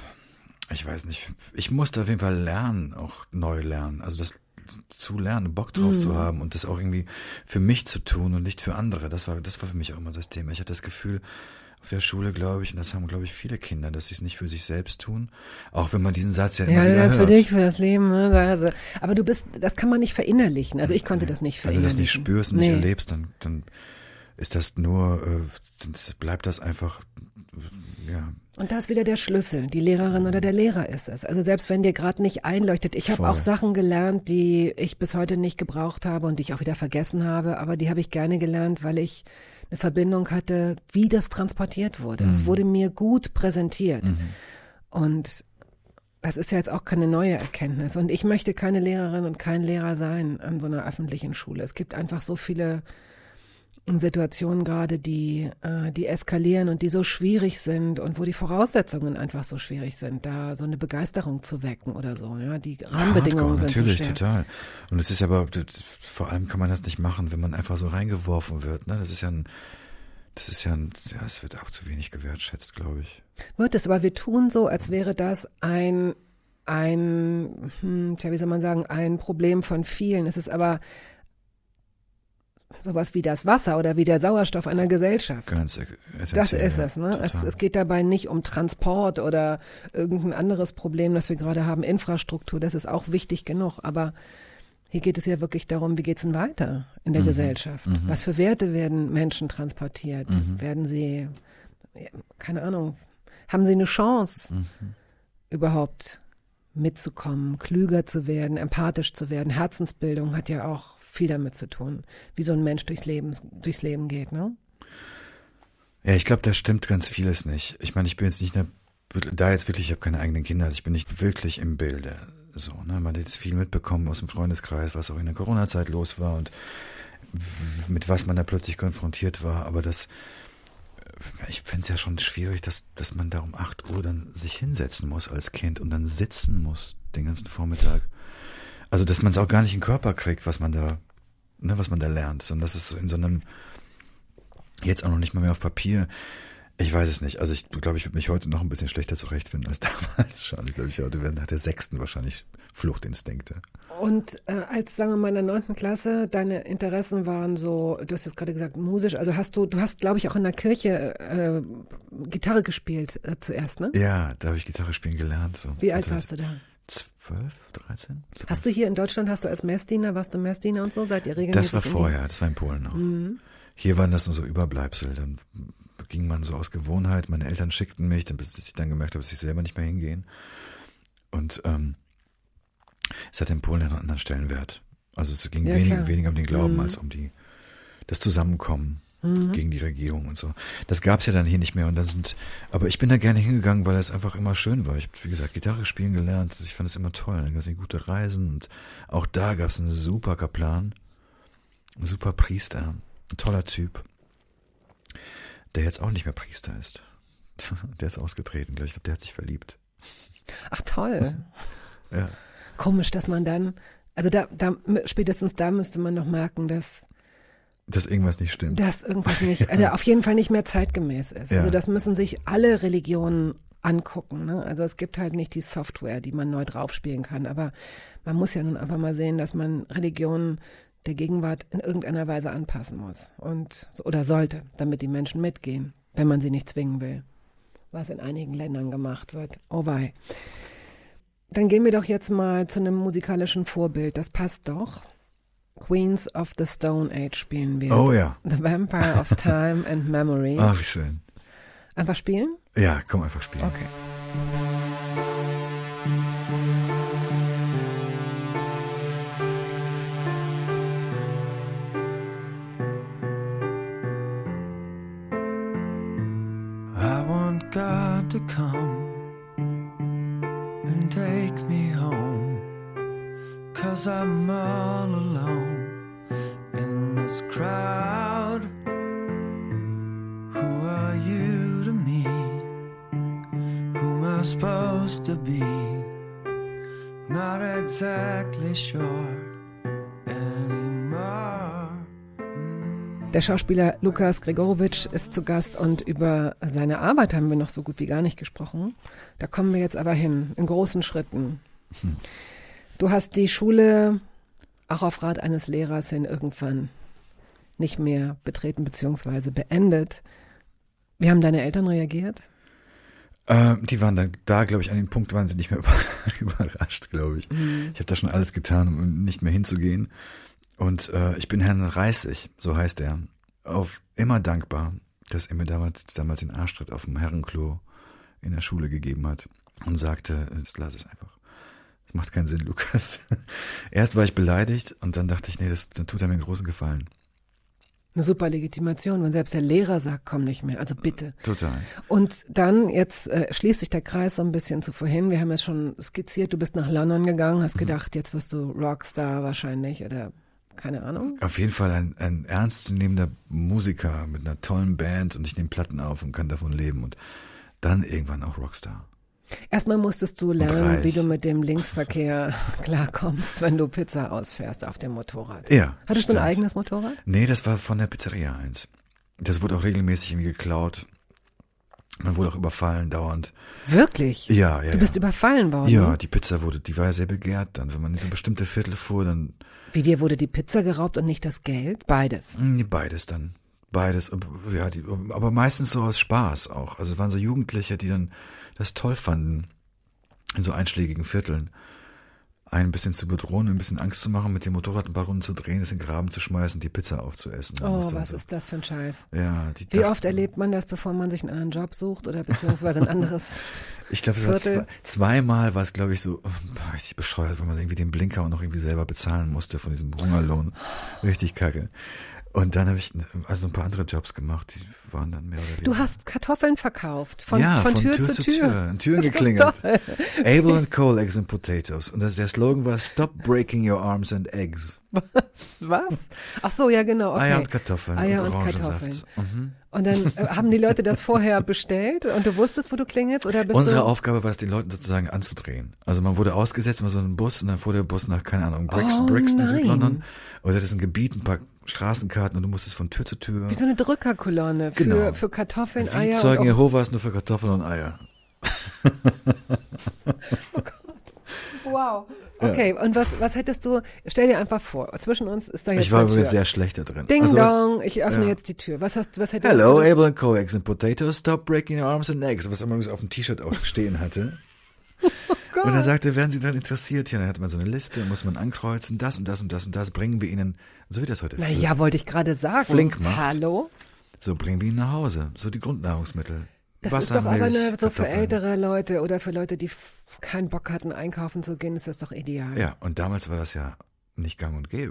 ich weiß nicht. Ich musste auf jeden Fall lernen, auch neu lernen. Also das zu lernen, Bock drauf mhm. zu haben und das auch irgendwie für mich zu tun und nicht für andere. Das war, das war für mich auch immer so das Thema. Ich hatte das Gefühl, auf der Schule, glaube ich, und das haben, glaube ich, viele Kinder, dass sie es nicht für sich selbst tun. Auch wenn man diesen Satz ja immer ja, wieder hört. Ja, das für dich, für das Leben. Ne? Also, aber du bist, das kann man nicht verinnerlichen. Also ich konnte ja, das nicht verinnerlichen. Wenn du das nicht spürst und nee. nicht erlebst, dann, dann ist das nur, äh, das bleibt das einfach, ja. Und da ist wieder der Schlüssel. Die Lehrerin oder der Lehrer ist es. Also selbst wenn dir gerade nicht einleuchtet. Ich habe auch Sachen gelernt, die ich bis heute nicht gebraucht habe und die ich auch wieder vergessen habe. Aber die habe ich gerne gelernt, weil ich eine Verbindung hatte, wie das transportiert wurde. Mhm. Es wurde mir gut präsentiert. Mhm. Und das ist ja jetzt auch keine neue Erkenntnis. Und ich möchte keine Lehrerin und kein Lehrer sein an so einer öffentlichen Schule. Es gibt einfach so viele Situationen gerade, die, äh, die eskalieren und die so schwierig sind und wo die Voraussetzungen einfach so schwierig sind, da so eine Begeisterung zu wecken oder so. Ja, die Rahmenbedingungen Hardcore, sind natürlich, so schwer. Total. Und es ist aber, vor allem kann man das nicht machen, wenn man einfach so reingeworfen wird. Ne? Das ist ja ein, das ist ja ein, ja, es wird auch zu wenig gewertschätzt, glaube ich. Wird es, aber wir tun so, als wäre das ein, ein, hm, tja, wie soll man sagen, ein Problem von vielen. Es ist aber sowas wie das Wasser oder wie der Sauerstoff einer Gesellschaft. Ganz das ist es, ne? Es, es geht dabei nicht um Transport oder irgendein anderes Problem, das wir gerade haben, Infrastruktur, das ist auch wichtig genug, aber hier geht es ja wirklich darum, wie geht's denn weiter in der mhm. Gesellschaft? Mhm. Was für Werte werden Menschen transportiert? Mhm. Werden sie, keine Ahnung, haben sie eine Chance, mhm. überhaupt mitzukommen, klüger zu werden, empathisch zu werden? Herzensbildung hat ja auch viel damit zu tun, wie so ein Mensch durchs Leben, durchs Leben geht, ne? Ja, ich glaube, da stimmt ganz vieles nicht. Ich meine, ich bin jetzt nicht eine, da jetzt wirklich, ich habe keine eigenen Kinder, also ich bin nicht wirklich im Bilde. So, ne? Man hat jetzt viel mitbekommen aus dem Freundeskreis, was auch in der Corona-Zeit los war und mit was man da plötzlich konfrontiert war. Aber das, ich finde es ja schon schwierig, dass, dass man da um acht Uhr dann sich hinsetzen muss als Kind und dann sitzen muss den ganzen Vormittag. Also, dass man es auch gar nicht in den Körper kriegt, was man da, ne, was man da lernt, sondern dass es in so einem, jetzt auch noch nicht mal mehr auf Papier, ich weiß es nicht. Also ich glaube, ich würde mich heute noch ein bisschen schlechter zurechtfinden als damals schon. Ich glaube, ich heute wäre nach der sechsten wahrscheinlich Fluchtinstinkte. Und äh, als, sagen wir mal, in der neunten Klasse, deine Interessen waren so, du hast jetzt gerade gesagt, musisch, also hast du, du hast, glaube ich, auch in der Kirche äh, Gitarre gespielt äh, zuerst, ne? Ja, da habe ich Gitarre spielen gelernt. So. Wie alt warst du da? zwölf, dreizehn? zwölf. Hast du hier in Deutschland, hast du als Messdiener, warst du Messdiener und so? Seid ihr regelmäßig? Das war vorher, das war in Polen noch. Mhm. Hier waren das nur so Überbleibsel. Dann ging man so aus Gewohnheit. Meine Eltern schickten mich, bis ich dann gemerkt habe, dass ich selber nicht mehr hingehen. Und ähm, es hat in Polen einen anderen Stellenwert. Also es ging ja, wenig, weniger um den Glauben mhm. als um die das Zusammenkommen. mhm. gegen die Regierung und so. Das gab's ja dann hier nicht mehr. Und dann sind, aber ich bin da gerne hingegangen, weil es einfach immer schön war. Ich habe, wie gesagt, Gitarre spielen gelernt. Ich fand es immer toll. Dann gab es gute Reisen und auch da gab es einen super Kaplan, einen super Priester, ein toller Typ, der jetzt auch nicht mehr Priester ist. Der ist ausgetreten, glaube ich. Ich glaube, der hat sich verliebt. Ach toll. Ja. Komisch, dass man dann, also da, da spätestens da müsste man noch merken, dass dass irgendwas nicht stimmt. Dass irgendwas nicht, also auf jeden Fall nicht mehr zeitgemäß ist. Ja. Also das müssen sich alle Religionen angucken. Ne? Also es gibt halt nicht die Software, die man neu draufspielen kann. Aber man muss ja nun einfach mal sehen, dass man Religionen der Gegenwart in irgendeiner Weise anpassen muss und oder sollte, damit die Menschen mitgehen, wenn man sie nicht zwingen will. Was in einigen Ländern gemacht wird. Oh wei. Dann gehen wir doch jetzt mal zu einem musikalischen Vorbild. Das passt doch. Queens of the Stone Age spielen wir. Oh ja. The Vampire of Time and Memory. Ach, wie schön. Einfach spielen? Ja, komm, einfach spielen. Okay. I want God to come and take me home, 'cause I'm all alone in this crowd. Who are you to me? Who am I supposed to be? Not exactly sure anymore. Der Schauspieler Lukas Gregorowitsch ist zu Gast und über seine Arbeit haben wir noch so gut wie gar nicht gesprochen. Da kommen wir jetzt aber hin, in großen Schritten. Hm. Du hast die Schule auch auf Rat eines Lehrers hin irgendwann nicht mehr betreten bzw. beendet. Wie haben deine Eltern reagiert? Ähm, die waren dann da, glaube ich, an dem Punkt waren sie nicht mehr überrascht, glaube ich. Mhm. Ich habe da schon alles getan, um nicht mehr hinzugehen. Und äh, ich bin Herrn Reißig, so heißt er, auf immer dankbar, dass er mir damals, damals den Arschtritt auf dem Herrenklo in der Schule gegeben hat und sagte, das lass es einfach. Das macht keinen Sinn, Lukas. Erst war ich beleidigt und dann dachte ich, nee, das, dann tut er mir einen großen Gefallen. Eine super Legitimation, wenn selbst der Lehrer sagt, komm nicht mehr, also bitte. Total. Und dann, jetzt äh, schließt sich der Kreis so ein bisschen zu vorhin, wir haben es schon skizziert, du bist nach London gegangen, hast mhm. gedacht, jetzt wirst du Rockstar wahrscheinlich oder keine Ahnung. Auf jeden Fall ein, ein ernstzunehmender Musiker mit einer tollen Band und ich nehme Platten auf und kann davon leben und dann irgendwann auch Rockstar. Erstmal musstest du lernen, wie du mit dem Linksverkehr klarkommst, wenn du Pizza ausfährst auf dem Motorrad. Ja. Hattest stimmt. du ein eigenes Motorrad? Nee, das war von der Pizzeria eins. Das wurde auch regelmäßig irgendwie geklaut. Man wurde auch überfallen dauernd. Wirklich? Ja, ja. Du bist ja. überfallen worden? Ja, die Pizza wurde, die war ja sehr begehrt dann. Wenn man in so bestimmte Viertel fuhr, dann... Wie, dir wurde die Pizza geraubt und nicht das Geld? Beides? Beides dann. Beides. Ja, die, aber meistens so aus Spaß auch. Also es waren so Jugendliche, die dann das toll fanden, in so einschlägigen Vierteln einen ein bisschen zu bedrohen, ein bisschen Angst zu machen, mit dem Motorrad ein paar Runden zu drehen, es in den Graben zu schmeißen, die Pizza aufzuessen. Oh, was so. Ist das für ein Scheiß? Ja, die Wie dachten, oft erlebt man das, bevor man sich einen anderen Job sucht oder beziehungsweise ein anderes Ich glaube, es war zwei, zweimal war es, glaube ich, so richtig bescheuert, weil man irgendwie den Blinker auch noch irgendwie selber bezahlen musste von diesem Hungerlohn. Richtig kacke. Und dann habe ich also ein paar andere Jobs gemacht, die waren dann mehr oder weniger. Du hast Kartoffeln verkauft, von, ja, von, von Tür, Tür zu zu Tür. Tür. An Türen geklingelt. Able and Cole, Eggs and Potatoes. Und das, der Slogan war, Stop breaking your arms and eggs. Was? Was? Ach so, ja genau. Okay. Eier und Kartoffeln Eier und und Orangensaft. Kartoffeln. Mhm. Und dann äh, haben die Leute das vorher bestellt und du wusstest, wo du klingelst? Oder bist Unsere du Aufgabe war es, den Leuten sozusagen anzudrehen. Also man wurde ausgesetzt mit so einem Bus und dann fuhr der Bus nach, keine Ahnung, Brixton, oh, Brixton in nein. Südlondon. Oder das ist ein Gebiet, ein paar Straßenkarten und du musstest von Tür zu Tür. Wie so eine Drückerkolonne für, Genau. für Kartoffeln, Wie Eier Zeugen und Jehovas nur für Kartoffeln und Eier. Oh Gott. Wow. Okay, ja. Und was, was hättest du, stell dir einfach vor, zwischen uns ist da jetzt Ich war eine übrigens Tür. sehr schlecht da drin. Ding also, dong, ich öffne ja. jetzt die Tür. Was hast, was hättest Hello, du? Able and Co. Eggs and Potatoes, stop breaking your arms and eggs. Was immer auf dem T-Shirt auch stehen hatte. Oh Gott. Und er sagte, wären Sie daran interessiert? Hier, dann hat man so eine Liste, muss man ankreuzen, das und das und das und das bringen wir Ihnen, so wie das heute Naja, wollte ich gerade sagen. flink macht. Hallo? So bringen wir Ihnen nach Hause, so die Grundnahrungsmittel. Das Wasser, ist doch aber Milch, eine, so für Kartoffeln. ältere Leute oder für Leute, die f- keinen Bock hatten, einkaufen zu gehen, ist das doch ideal. Ja, und damals war das ja nicht gang und gäbe.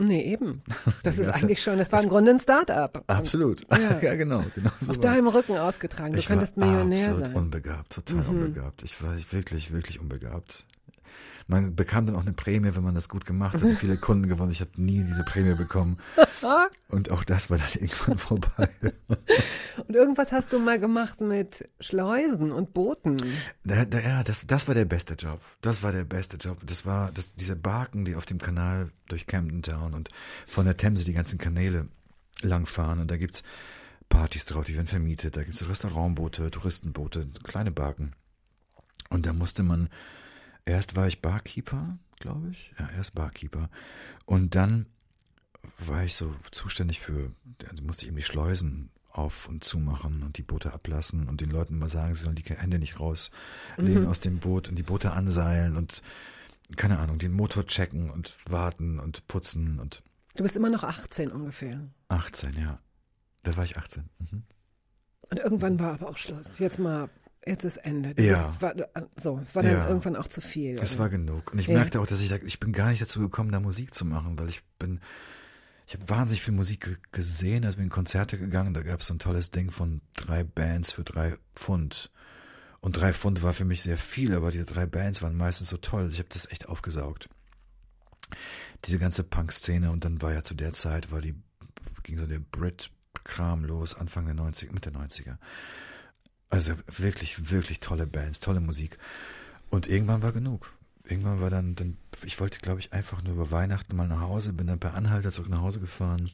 Nee, eben. Das ist gab's eigentlich ja- schon, das war im das- Grunde ein Start-up. Absolut. Ja. Ja, genau. genau so Auf war's. deinem Rücken ausgetragen. Du Ich könntest war Millionär absolut sein. unbegabt, total Mhm. unbegabt. Ich war wirklich, wirklich unbegabt. Man bekam dann auch eine Prämie, wenn man das gut gemacht hat. Viele Kunden gewonnen. Ich habe nie diese Prämie bekommen. Und auch das war dann irgendwann vorbei. Und irgendwas hast du mal gemacht mit Schleusen und Booten. Da, da, ja, das, das war der beste Job. Das war der beste Job. Das war das, diese Barken, die auf dem Kanal durch Camden Town und von der Themse die ganzen Kanäle langfahren. Und da gibt's Partys drauf, die werden vermietet. Da gibt's Restaurantboote, Touristenboote, kleine Barken. Und da musste man, erst war ich Barkeeper, glaube ich. Ja, erst Barkeeper. Und dann war ich so zuständig für, da musste ich eben die Schleusen auf und zumachen und die Boote ablassen und den Leuten mal sagen, sie sollen die Hände nicht rauslegen Mhm. aus dem Boot und die Boote anseilen und keine Ahnung, den Motor checken und warten und putzen und Du bist immer noch achtzehn ungefähr. achtzehn, ja. Da war ich achtzehn. Mhm. Und irgendwann war aber auch Schluss. Jetzt mal, jetzt ist Ende. Du Ja. bist, war, so, es war dann Ja. irgendwann auch zu viel. Es oder? war genug. Und ich Ja. merkte auch, dass ich da, ich bin gar nicht dazu gekommen, da Musik zu machen, weil ich bin, ich habe wahnsinnig viel Musik ge- gesehen, also bin in Konzerte gegangen, da gab es so ein tolles Ding von drei Bands für drei Pfund. Und drei Pfund war für mich sehr viel, aber diese drei Bands waren meistens so toll, also ich habe das echt aufgesaugt. Diese ganze Punk-Szene und dann war ja zu der Zeit, war die, ging so der Brit-Kram los, Anfang der neunziger, Mitte der neunziger. Also wirklich, wirklich tolle Bands, tolle Musik. Und irgendwann war genug. Irgendwann war dann, dann ich wollte, glaube ich, einfach nur über Weihnachten mal nach Hause, bin dann per Anhalter zurück nach Hause gefahren.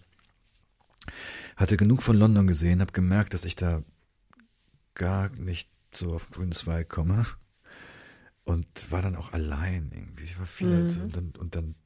Hatte genug von London gesehen, habe gemerkt, dass ich da gar nicht so auf den grünen Zweig komme. Und war dann auch allein irgendwie. Ich war viel Mhm. und, dann, und dann,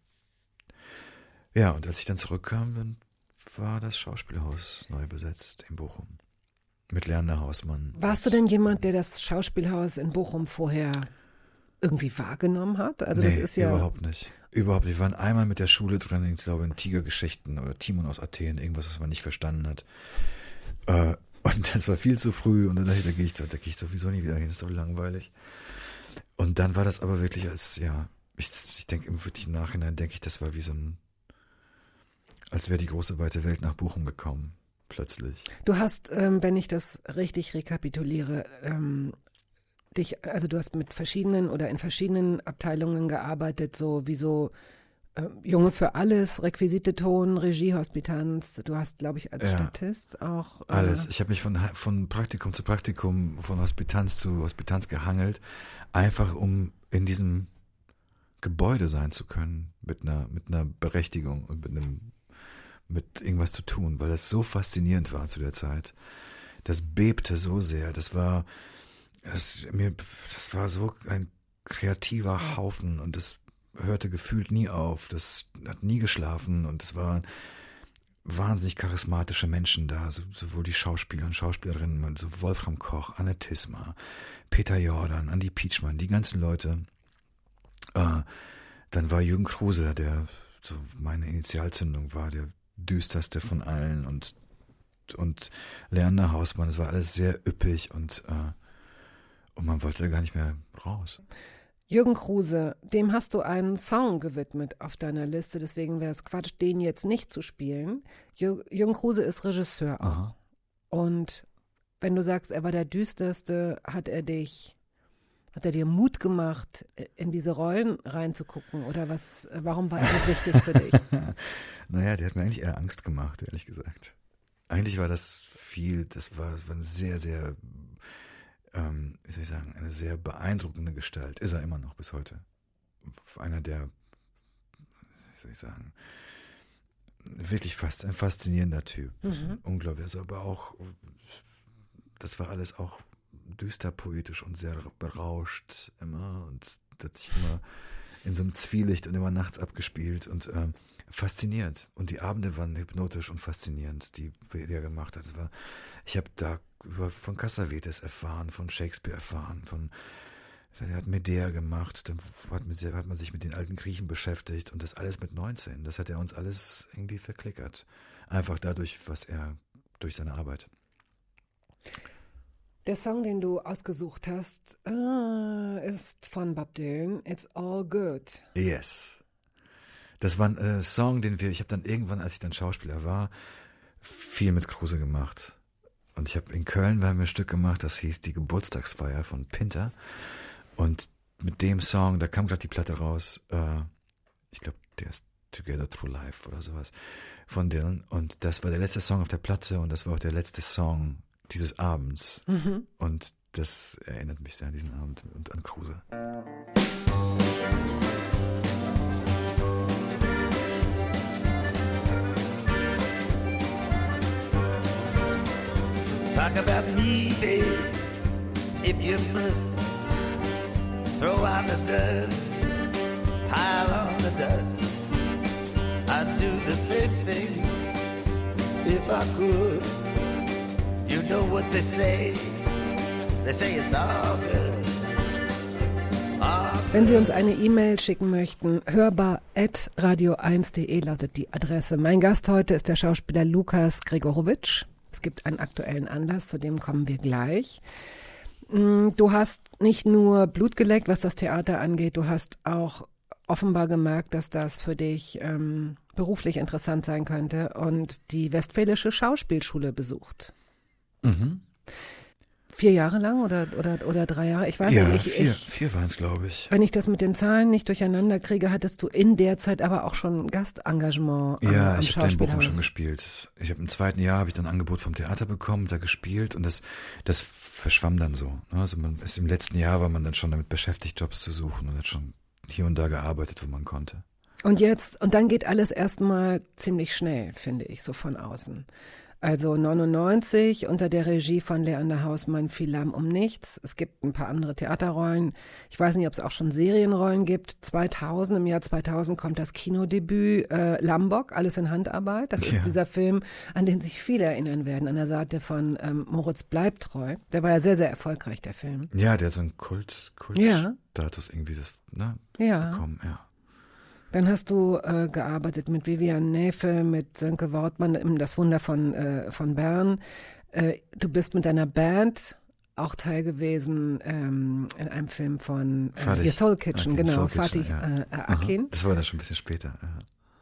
ja, und als ich dann zurückkam, dann war das Schauspielhaus neu besetzt in Bochum. Mit Leander Hausmann. Warst du denn jemand, der das Schauspielhaus in Bochum vorher irgendwie wahrgenommen hat? Also das Nee, ist ja überhaupt nicht. Überhaupt nicht. Wir waren einmal mit der Schule drin, ich glaube in Tigergeschichten oder Timon aus Athen, irgendwas, was man nicht verstanden hat. Äh, und das war viel zu früh und dann dachte ich, da gehe ich, da gehe ich sowieso nie wieder hin, das ist doch langweilig. Und dann war das aber wirklich als, ja, ich, ich denke im wirklich im Nachhinein, denke ich, das war wie so ein, als wäre die große weite Welt nach Bochum gekommen, plötzlich. Du hast, ähm, wenn ich das richtig rekapituliere, ähm, dich, also du hast mit verschiedenen oder in verschiedenen Abteilungen gearbeitet, so wie so äh, Junge für alles, Requisite Ton, Regie, Hospitanz. Du hast, glaube ich, als Ja. Statist auch äh, Alles. Ich habe mich von, von Praktikum zu Praktikum, von Hospitanz zu Hospitanz gehangelt, einfach um in diesem Gebäude sein zu können, mit einer, mit einer Berechtigung und mit einem, mit irgendwas zu tun, weil das so faszinierend war zu der Zeit. Das bebte so sehr. Das war, das, mir, das war so ein kreativer Haufen und das hörte gefühlt nie auf. Das hat nie geschlafen und es waren wahnsinnig charismatische Menschen da, so, sowohl die Schauspieler und Schauspielerinnen, so Wolfram Koch, Anne Tisma, Peter Jordan, Andi Pietschmann, die ganzen Leute. Äh, dann war Jürgen Kruse, der so meine Initialzündung war, der düsterste von allen und und Leander Hausmann, es war alles sehr üppig und äh, und man wollte gar nicht mehr raus. Jürgen Kruse, dem hast du einen Song gewidmet auf deiner Liste, deswegen wäre es Quatsch, den jetzt nicht zu spielen. Jür- Jürgen Kruse ist Regisseur auch. Aha. Und wenn du sagst, er war der Düsterste, hat er dich, hat er dir Mut gemacht, in diese Rollen reinzugucken? Oder was, warum war er so wichtig für dich? Naja, der hat mir eigentlich eher Angst gemacht, ehrlich gesagt. Eigentlich war das viel, das war, das war ein sehr, sehr, ähm, wie soll ich sagen, eine sehr beeindruckende Gestalt. Ist er immer noch bis heute. Einer der, wie soll ich sagen, wirklich fast ein faszinierender Typ. Mhm. Unglaublich. Also aber auch, das war alles auch düster poetisch und sehr berauscht immer und das hat sich immer in so einem Zwielicht und immer nachts abgespielt und ähm, fasziniert. Und die Abende waren hypnotisch und faszinierend, die er gemacht hat. Es war, ich habe da über, von Cassavetes erfahren, von Shakespeare erfahren, von er hat Medea gemacht, dann hat man, hat man sich mit den alten Griechen beschäftigt und das alles mit neunzehn. Das hat er uns alles irgendwie verklickert. Einfach dadurch, was er, durch seine Arbeit. Der Song, den du ausgesucht hast, äh, ist von Bob Dylan, It's All Good. Yes. Das war ein äh, Song, den wir, ich habe dann irgendwann, als ich dann Schauspieler war, viel mit Kruse gemacht. Und ich habe in Köln, wir haben ein Stück gemacht, das hieß Die Geburtstagsfeier von Pinter. Und mit dem Song, da kam gerade die Platte raus, äh, ich glaube, der ist Together Through Life oder sowas, von Dylan. Und das war der letzte Song auf der Platte und das war auch der letzte Song dieses Abends. Mhm. Und das erinnert mich sehr an diesen Abend und an Kruse. Talk about me, babe, if you must. Throw out the dust, pile on the dust. I'd do the same thing if I could. You know what they say, they say it's all good. All good. Wenn Sie uns eine E-Mail schicken möchten, hörbar at radio eins punkt de lautet die Adresse. Mein Gast heute ist der Schauspieler Lukas Gregorowitsch. Es gibt einen aktuellen Anlass, zu dem kommen wir gleich. Du hast nicht nur Blut geleckt, was das Theater angeht, du hast auch offenbar gemerkt, dass das für dich ähm, beruflich interessant sein könnte und die Westfälische Schauspielschule besucht. Mhm. Vier Jahre lang oder, oder, oder drei Jahre? Ich weiß ja, nicht. Ich, vier, ich, vier waren es, glaube ich. Wenn ich das mit den Zahlen nicht durcheinander kriege, hattest du in der Zeit aber auch schon Gastengagement am, ja, am ich habe in Bochum Schauspielhaus. schon gespielt. Ich habe im zweiten Jahr habe ich dann ein Angebot vom Theater bekommen, da gespielt und das, das verschwamm dann so. Also man ist im letzten Jahr war man dann schon damit beschäftigt, Jobs zu suchen und hat schon hier und da gearbeitet, wo man konnte. Und jetzt, und dann geht alles erstmal ziemlich schnell, finde ich, so von außen. Also neunundneunzig unter der Regie von Leander Hausmann Viel Lärm um nichts. Es gibt ein paar andere Theaterrollen. Ich weiß nicht, ob es auch schon Serienrollen gibt. zweitausend, im Jahr zweitausend kommt das Kinodebüt äh, Lambok, alles in Handarbeit. Das ist Ja. dieser Film, an den sich viele erinnern werden, an der Seite von ähm, Moritz Bleibtreu. Der war ja sehr, sehr erfolgreich, der Film. Ja, der hat so einen Kult, Ja. Kultstatus irgendwie das, ne, Ja. bekommen, ja. Dann hast du äh, gearbeitet mit Vivian Näfel, mit Sönke Wortmann, im Das Wunder von, äh, von Bern. Äh, du bist mit deiner Band auch Teil gewesen ähm, in einem Film von äh, Fatih hier Soul Kitchen, Akin, genau, Soul Kitchen, Fatih ja. äh, Akin. Aha. Das war dann schon ein bisschen später. Ja.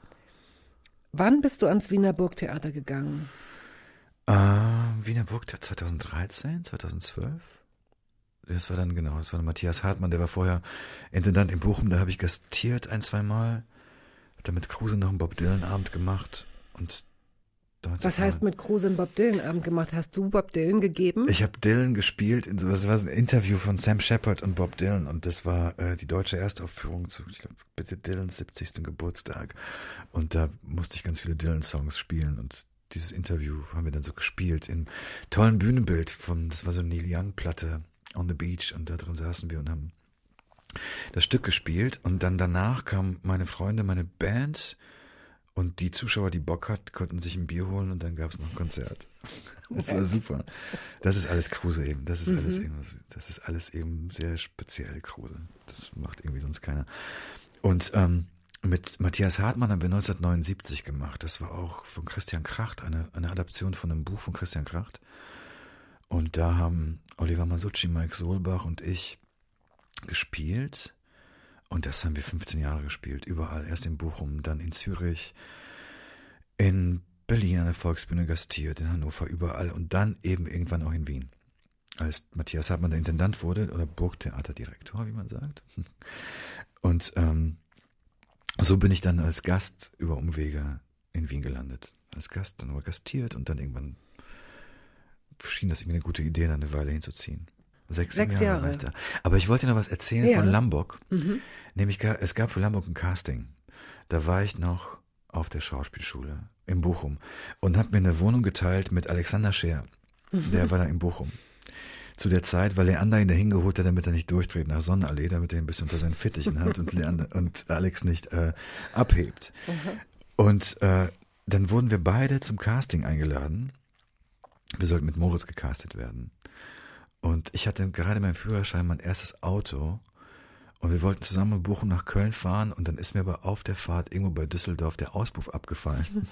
Wann bist du ans Wiener Burgtheater gegangen? Äh, Wiener Burgtheater zweitausenddreizehn, zweitausendzwölf. Das war dann, genau, das war Matthias Hartmann, der war vorher Intendant in Bochum, da habe ich gastiert ein, zwei Mal. Hab dann mit Kruse noch einen Bob Dylan-Abend gemacht. Und Was heißt mit Kruse einen Bob Dylan-Abend gemacht? Hast du Bob Dylan gegeben? Ich habe Dylan gespielt, in so, das war so ein Interview von Sam Shepard und Bob Dylan und das war äh, die deutsche Erstaufführung zu, ich glaube, bitte Dylans siebzigsten Geburtstag. Und da musste ich ganz viele Dylan-Songs spielen und dieses Interview haben wir dann so gespielt in tollen Bühnenbild von, das war so eine Neil Young-Platte, On the Beach, und da drin saßen wir und haben das Stück gespielt und dann danach kamen meine Freunde, meine Band und die Zuschauer, die Bock hatten, konnten sich ein Bier holen und dann gab es noch ein Konzert. Das war super. Das ist alles Kruse eben, das ist mhm. alles eben, das ist alles eben sehr speziell Kruse. Das macht irgendwie sonst keiner. Und ähm, mit Matthias Hartmann haben wir neunzehnhundertneunundsiebzig gemacht. Das war auch von Christian Kracht, eine, eine Adaption von einem Buch von Christian Kracht. Und da haben Oliver Masucci, Mike Solbach und ich gespielt. Und das haben wir fünfzehn Jahre gespielt. Überall. Erst in Bochum, dann in Zürich, in Berlin an der Volksbühne gastiert, in Hannover, überall. Und dann eben irgendwann auch in Wien. Als Matthias Hartmann der Intendant wurde, oder Burgtheaterdirektor, wie man sagt. Und ähm, so bin ich dann als Gast über Umwege in Wien gelandet. Als Gast, dann nur gastiert und dann irgendwann schien das irgendwie eine gute Idee, dann eine Weile hinzuziehen. Sechs, Sechs Jahre. Jahre. War ich da. Aber ich wollte dir noch was erzählen ja. von Lambok. Mhm. Nämlich, es gab für Lambok ein Casting. Da war ich noch auf der Schauspielschule in Bochum und habe mir eine Wohnung geteilt mit Alexander Scheer. Mhm. Der war da in Bochum. Zu der Zeit, weil Leander ihn da hingeholt hat, damit er nicht durchdreht nach Sonnenallee, damit er ihn ein bisschen unter seinen Fittichen hat und Leander und Alex nicht äh, abhebt. Mhm. Und äh, dann wurden wir beide zum Casting eingeladen. Wir sollten mit Moritz gecastet werden. Und ich hatte gerade meinen Führerschein, mein erstes Auto. Und wir wollten zusammen in Bochum nach Köln fahren. Und dann ist mir aber auf der Fahrt irgendwo bei Düsseldorf der Auspuff abgefallen.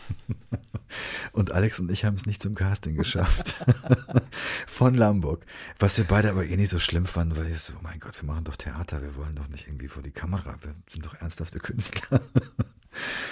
Und Alex und ich haben es nicht zum Casting geschafft. Von Lambok. Was wir beide aber eh nicht so schlimm fanden, weil ich so, oh mein Gott, wir machen doch Theater. Wir wollen doch nicht irgendwie vor die Kamera. Wir sind doch ernsthafte Künstler.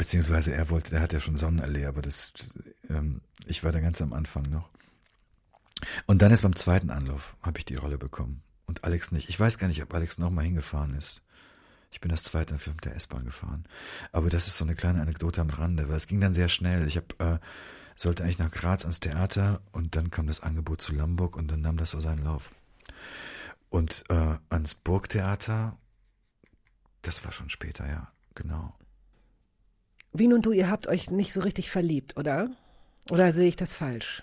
beziehungsweise er wollte, der hat ja schon Sonnenallee, aber das, ähm, ich war da ganz am Anfang noch. Und dann ist beim zweiten Anlauf, habe ich die Rolle bekommen. Und Alex nicht. Ich weiß gar nicht, ob Alex nochmal hingefahren ist. Ich bin das zweite Film mit der S-Bahn gefahren. Aber das ist so eine kleine Anekdote am Rande, weil es ging dann sehr schnell. Ich hab, äh, sollte eigentlich nach Graz ans Theater und dann kam das Angebot zu Lamburg und dann nahm das so seinen Lauf. Und äh, ans Burgtheater, das war schon später, ja, genau. Wien und du, ihr habt euch nicht so richtig verliebt, oder? Oder sehe ich das falsch?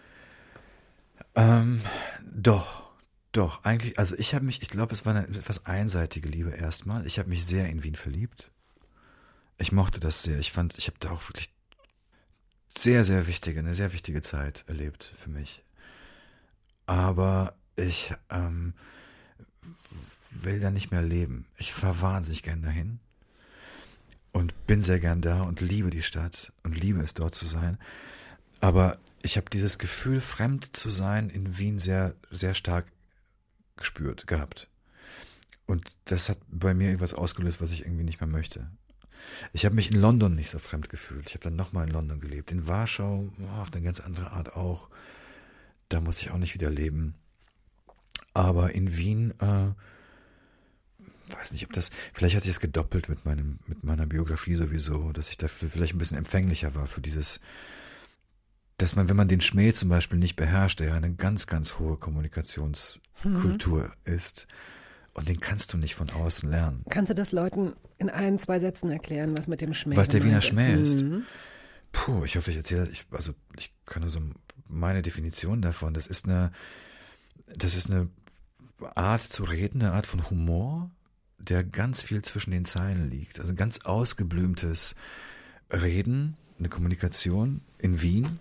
Ähm, doch, doch, eigentlich, also ich habe mich, ich glaube, es war eine etwas einseitige Liebe erstmal. Ich habe mich sehr in Wien verliebt. Ich mochte das sehr. Ich fand, ich habe da auch wirklich sehr, sehr wichtige, eine sehr wichtige Zeit erlebt für mich. Aber ich ähm, will da nicht mehr leben. Ich fahre wahnsinnig gern dahin und bin sehr gern da und liebe die Stadt und liebe es, dort zu sein. Aber ich habe dieses Gefühl, fremd zu sein, in Wien sehr, sehr stark gespürt, gehabt. Und das hat bei mir etwas ausgelöst, was ich irgendwie nicht mehr möchte. Ich habe mich in London nicht so fremd gefühlt. Ich habe dann nochmal in London gelebt. In Warschau, oh, auf eine ganz andere Art auch. Da muss ich auch nicht wieder leben. Aber in Wien, äh, weiß nicht, ob das, vielleicht hat sich das gedoppelt mit meinem, mit meiner Biografie sowieso, dass ich dafür vielleicht ein bisschen empfänglicher war für dieses, dass man, wenn man den Schmäh zum Beispiel nicht beherrscht, der ja eine ganz, ganz hohe Kommunikationskultur mhm. ist, und den kannst du nicht von außen lernen. Kannst du das Leuten in ein, zwei Sätzen erklären, was mit dem Schmäh Was der Wiener ist? Schmäh ist? Mhm. Puh, ich hoffe, ich erzähle, ich, also ich kann nur so meine Definition davon, das ist eine, das ist eine Art zu reden, eine Art von Humor, der ganz viel zwischen den Zeilen liegt. Also ganz ausgeblümtes Reden, eine Kommunikation in Wien,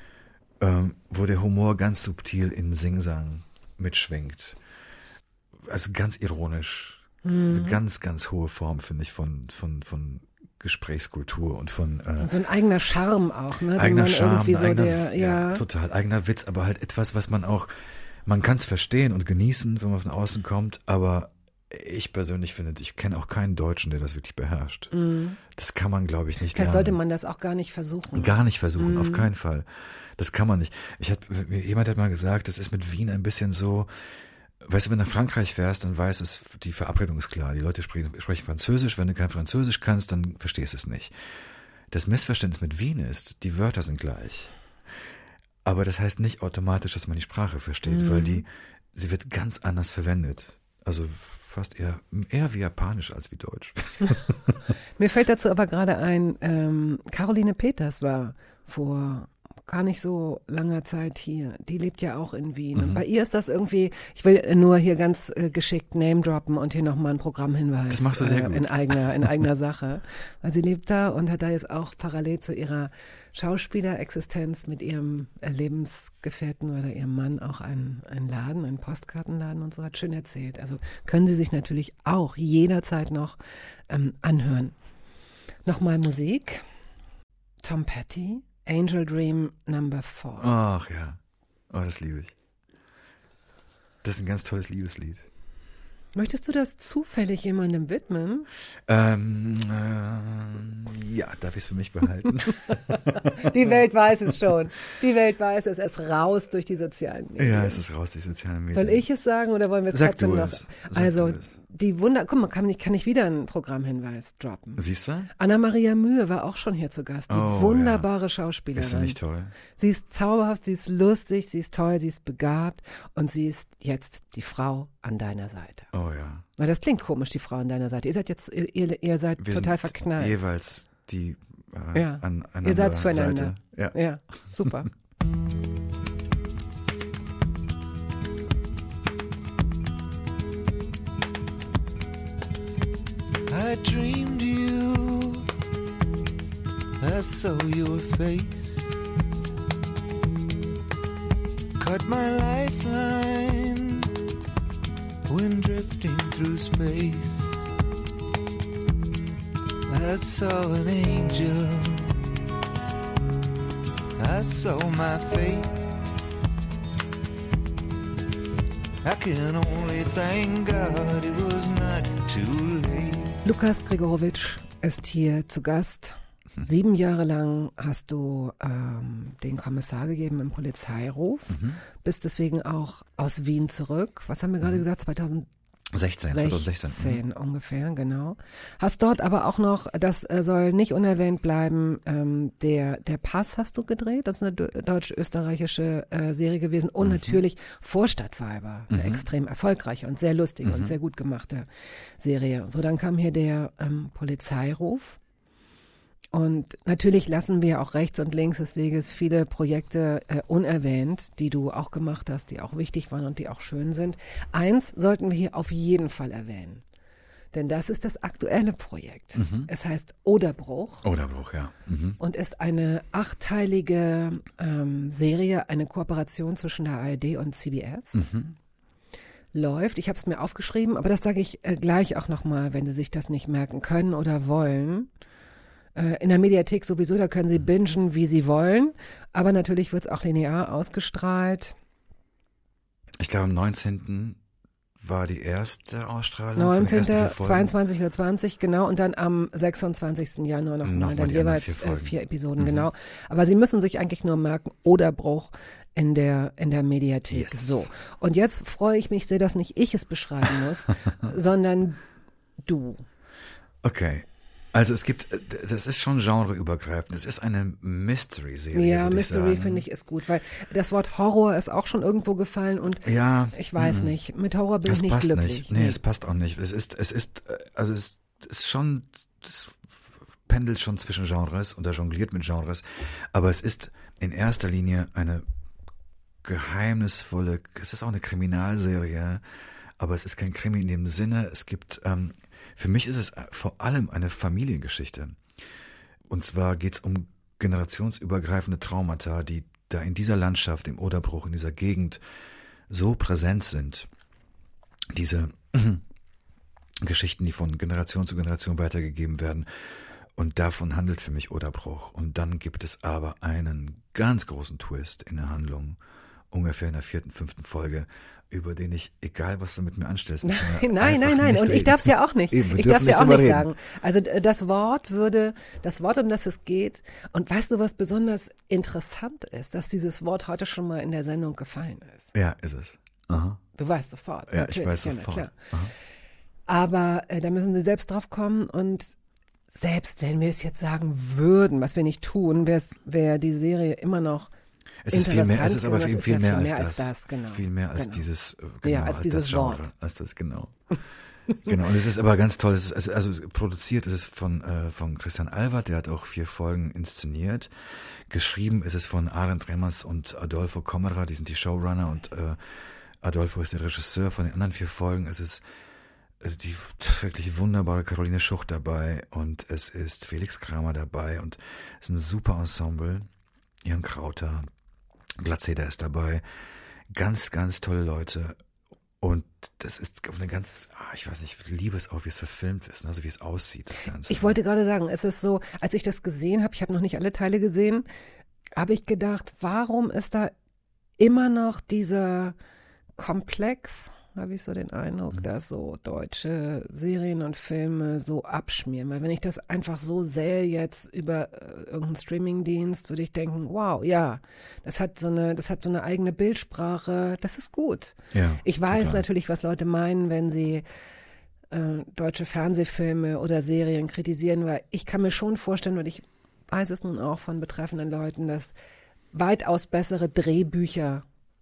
ähm, wo der Humor ganz subtil im Singsang mitschwingt. Also ganz ironisch. Mhm. Eine ganz, ganz hohe Form, finde ich, von, von, von Gesprächskultur und von äh, so ein eigener Charme auch, ne? Eigener Charme, so eigener, der, ja. ja, total, eigener Witz, aber halt etwas, was man auch, man kann es verstehen und genießen, wenn man von außen kommt, aber ich persönlich finde, ich kenne auch keinen Deutschen, der das wirklich beherrscht. Mhm. Das kann man, glaube ich, nicht Vielleicht lernen. sollte man das auch gar nicht versuchen. Gar nicht versuchen, mhm. auf keinen Fall. Das kann man nicht. Ich hab, jemand hat mal gesagt, das ist mit Wien ein bisschen so, weißt du, wenn du nach Frankreich fährst, dann weiß es, die Verabredung ist klar. Die Leute sprechen, sprechen Französisch. Wenn du kein Französisch kannst, dann verstehst du es nicht. Das Missverständnis mit Wien ist, die Wörter sind gleich. Aber das heißt nicht automatisch, dass man die Sprache versteht, mhm. weil die, sie wird ganz anders verwendet. Also fast eher, eher wie Japanisch als wie Deutsch. Mir fällt dazu aber gerade ein, ähm, Caroline Peters war vor gar nicht so langer Zeit hier. Die lebt ja auch in Wien. Mhm. Und bei ihr ist das irgendwie, ich will nur hier ganz äh, geschickt Name droppen und hier nochmal einen Programmhinweis. Das machst du sehr äh, gut. In eigener, in eigener Sache. Weil sie lebt da und hat da jetzt auch parallel zu ihrer Schauspielerexistenz mit ihrem äh, Lebensgefährten oder ihrem Mann auch einen, einen Laden, einen Postkartenladen und so, hat schön erzählt. Also können Sie sich natürlich auch jederzeit noch ähm, anhören. Nochmal Musik. Tom Petty. Angel Dream Number Four. Ach ja, oh, das liebe ich. Das ist ein ganz tolles Liebeslied. Möchtest du das zufällig jemandem widmen? Ähm, äh, ja, darf ich es für mich behalten? Die Welt weiß es schon. Die Welt weiß es. Es raus durch die sozialen Medien. Ja, es ist raus durch die sozialen Medien. Soll ich es sagen oder wollen wir es Sag trotzdem du noch? Es. Sag also du es. Die Wunder, guck mal, kann ich, kann ich wieder einen Programmhinweis droppen? Siehst du? Anna-Maria Mühe war auch schon hier zu Gast. Die Oh, wunderbare ja. Schauspielerin. Ist sie nicht toll? Sie ist zauberhaft, sie ist lustig, sie ist toll, sie ist begabt und sie ist jetzt die Frau an deiner Seite. Oh ja. Na, das klingt komisch, die Frau an deiner Seite. Ihr seid jetzt, ihr, ihr seid Wir total sind verknallt. jeweils die äh, Ja. an Ihr seid füreinander. Seite. Ja. Ja, super. I dreamed you, I saw your face, cut my lifeline when drifting through space. I saw an angel, I saw my fate. I can only thank God it was not too late. Lukas Gregorowitsch ist hier zu Gast. Sieben Jahre lang hast du ähm, den Kommissar gegeben im Polizeiruf, Mhm. bist deswegen auch aus Wien zurück. Was haben wir gerade gesagt? zweitausendsechzehn sechzehn, zweitausendsechzehn. Mhm. ungefähr, genau. Hast dort aber auch noch, das äh, soll nicht unerwähnt bleiben, ähm, der, der Pass hast du gedreht. Das ist eine deu- deutsch-österreichische äh, Serie gewesen. Und Mhm. natürlich Vorstadtweiber, eine Mhm. extrem erfolgreiche und sehr lustige Mhm. und sehr gut gemachte Serie. So, dann kam hier der ähm, Polizeiruf. Und natürlich lassen wir auch rechts und links des Weges viele Projekte äh, unerwähnt, die du auch gemacht hast, die auch wichtig waren und die auch schön sind. Eins sollten wir hier auf jeden Fall erwähnen, denn das ist das aktuelle Projekt. Mhm. Es heißt Oderbruch Oderbruch, ja. Mhm. und ist eine achtteilige ähm, Serie, eine Kooperation zwischen der A R D und C B S. Mhm. Läuft. Ich habe es mir aufgeschrieben, aber das sage ich äh, gleich auch nochmal, wenn Sie sich das nicht merken können oder wollen. In der Mediathek sowieso, da können Sie bingen, wie Sie wollen. Aber natürlich wird es auch linear ausgestrahlt. Ich glaube, am neunzehnten war die erste Ausstrahlung. von den ersten neunzehnten vier Folgen. zweiundzwanzig Uhr zwanzig, genau. Und dann am sechsundzwanzigsten Januar nochmal, Nochmal dann die anderen jeweils vier vier, Folgen. vier Episoden, Mhm. genau. Aber Sie müssen sich eigentlich nur merken, Oderbruch in der, in der Mediathek. Yes. So. Und jetzt freue ich mich sehr, dass nicht ich es beschreiben muss, sondern du. Okay. Also es gibt, das ist schon genreübergreifend. Es ist eine Mystery-Serie. Ja, würde ich Mystery sagen. finde ich ist gut, weil das Wort Horror ist auch schon irgendwo gefallen und Ja. ich weiß mhm. nicht, mit Horror bin Das ich nicht passt glücklich. nicht. Nee, es passt auch nicht. Es ist, es ist, äh, also es ist schon, es pendelt schon zwischen Genres oder jongliert mit Genres, aber es ist in erster Linie eine geheimnisvolle, es ist auch eine Kriminalserie, aber es ist kein Krimi in dem Sinne, es gibt, ähm, für mich ist es vor allem eine Familiengeschichte. Und zwar geht es um generationsübergreifende Traumata, die da in dieser Landschaft, im Oderbruch, in dieser Gegend so präsent sind. Diese Geschichten, die von Generation zu Generation weitergegeben werden. Und davon handelt für mich Oderbruch. Und dann gibt es aber einen ganz großen Twist in der Handlung, ungefähr in der vierten, fünften Folge, über den ich, egal was du mit mir anstellst, mit mir Nein, nein, einfach nein. nicht Und ich reden. darf es ja auch nicht. Eben, wir ich dürfen darf es ja auch drüber nicht reden. sagen. Also d- das Wort würde, das Wort, um das es geht, und weißt du, was besonders interessant ist, dass dieses Wort heute schon mal in der Sendung gefallen ist. Ja, ist es. Aha. Du weißt sofort. Ja, natürlich, ich weiß ja, na sofort. klar. Aha. Aber äh, da müssen sie selbst drauf kommen und selbst wenn wir es jetzt sagen würden, was wir nicht tun, wäre wär die Serie immer noch Es ist viel mehr, es ist interessant, aber das viel, ist viel ja mehr, viel als, mehr das. als das, genau. Viel mehr als Genau. dieses, äh, genau, Ja, als dieses das Genre, Wort. als das, genau. Genau, und es ist aber ganz toll, es ist, also produziert ist es von, äh, von Christian Alward, der hat auch vier Folgen inszeniert. Geschrieben ist es von Arend Remmers und Adolfo Kommerer, die sind die Showrunner und äh, Adolfo ist der Regisseur von den anderen vier Folgen. Es ist äh, die wirklich wunderbare Caroline Schucht dabei und es ist Felix Kramer dabei und es ist ein super Ensemble. Jan Krauter, Glatzeder ist dabei. Ganz, ganz tolle Leute. Und das ist auf eine ganz, ah, ich weiß nicht, ich liebe es auch, wie es verfilmt ist, also wie es aussieht, das Ganze. Ich wollte gerade sagen, es ist so, als ich das gesehen habe, ich habe noch nicht alle Teile gesehen, habe ich gedacht, warum ist da immer noch dieser Komplex, habe ich so den Eindruck, dass so deutsche Serien und Filme so abschmieren. Weil wenn ich das einfach so sähe jetzt über äh, irgendeinen Streamingdienst, würde ich denken, wow, ja, das hat so eine, das hat so eine eigene Bildsprache, das ist gut. Ja, Ich weiß total. natürlich, was Leute meinen, wenn sie äh, deutsche Fernsehfilme oder Serien kritisieren, weil ich kann mir schon vorstellen, und ich weiß es nun auch von betreffenden Leuten, dass weitaus bessere Drehbücher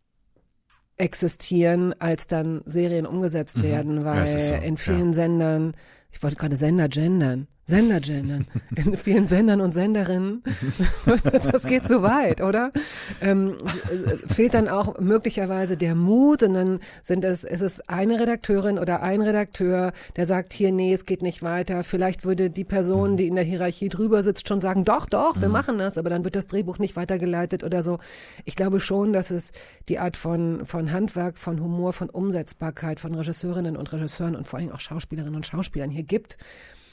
existieren, als dann Serien umgesetzt Mhm. werden, Ja, weil es ist so, in vielen ja. Sendern, ich wollte gerade Sender gendern, Sender gendern, in vielen Sendern und Senderinnen, das geht zu weit, oder? Ähm, fehlt dann auch möglicherweise der Mut und dann sind es, ist es eine Redakteurin oder ein Redakteur, der sagt, hier, nee, es geht nicht weiter. Vielleicht würde die Person, die in der Hierarchie drüber sitzt, schon sagen, doch, doch, wir machen das, aber dann wird das Drehbuch nicht weitergeleitet oder so. Ich glaube schon, dass es die Art von, von Handwerk, von Humor, von Umsetzbarkeit, von Regisseurinnen und Regisseuren und vor allem auch Schauspielerinnen und Schauspielern hier gibt.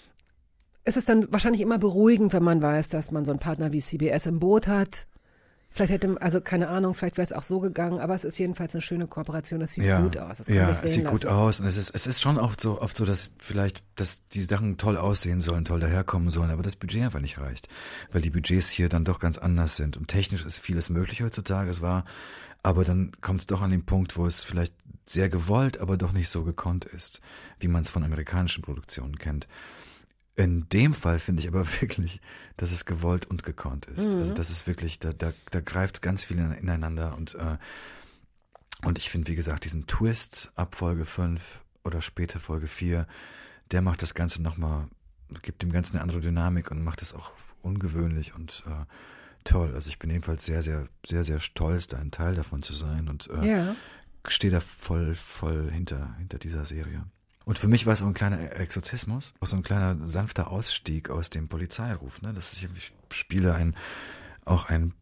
Es ist dann wahrscheinlich immer beruhigend, wenn man weiß, dass man so einen Partner wie C B S im Boot hat, Vielleicht hätte, also keine Ahnung, vielleicht wäre es auch so gegangen, aber es ist jedenfalls eine schöne Kooperation. Das sieht ja, gut aus. Das kann ja, sich sehen es sieht lassen. gut aus und es ist, es ist schon oft so, oft so, dass vielleicht, dass die Sachen toll aussehen sollen, toll daherkommen sollen, aber das Budget einfach nicht reicht, weil die Budgets hier dann doch ganz anders sind und technisch ist vieles möglich heutzutage. Es war, aber dann kommt es doch an den Punkt, wo es vielleicht sehr gewollt, aber doch nicht so gekonnt ist, wie man es von amerikanischen Produktionen kennt. In dem Fall finde ich aber wirklich, dass es gewollt und gekonnt ist. Mhm. Also das ist wirklich, da, da, da greift ganz viel ineinander und, äh, und ich finde, wie gesagt, diesen Twist ab Folge fünf oder später Folge vier, der macht das Ganze nochmal, gibt dem Ganzen eine andere Dynamik und macht es auch ungewöhnlich und äh, toll. Also ich bin ebenfalls sehr, sehr, sehr, sehr stolz, da ein Teil davon zu sein und äh, ja. stehe da voll, voll hinter, hinter dieser Serie. Und für mich war es auch ein kleiner Exorzismus, auch so ein kleiner sanfter Ausstieg aus dem Polizeiruf. Ne? Das ist, ich spiele ein, auch ein,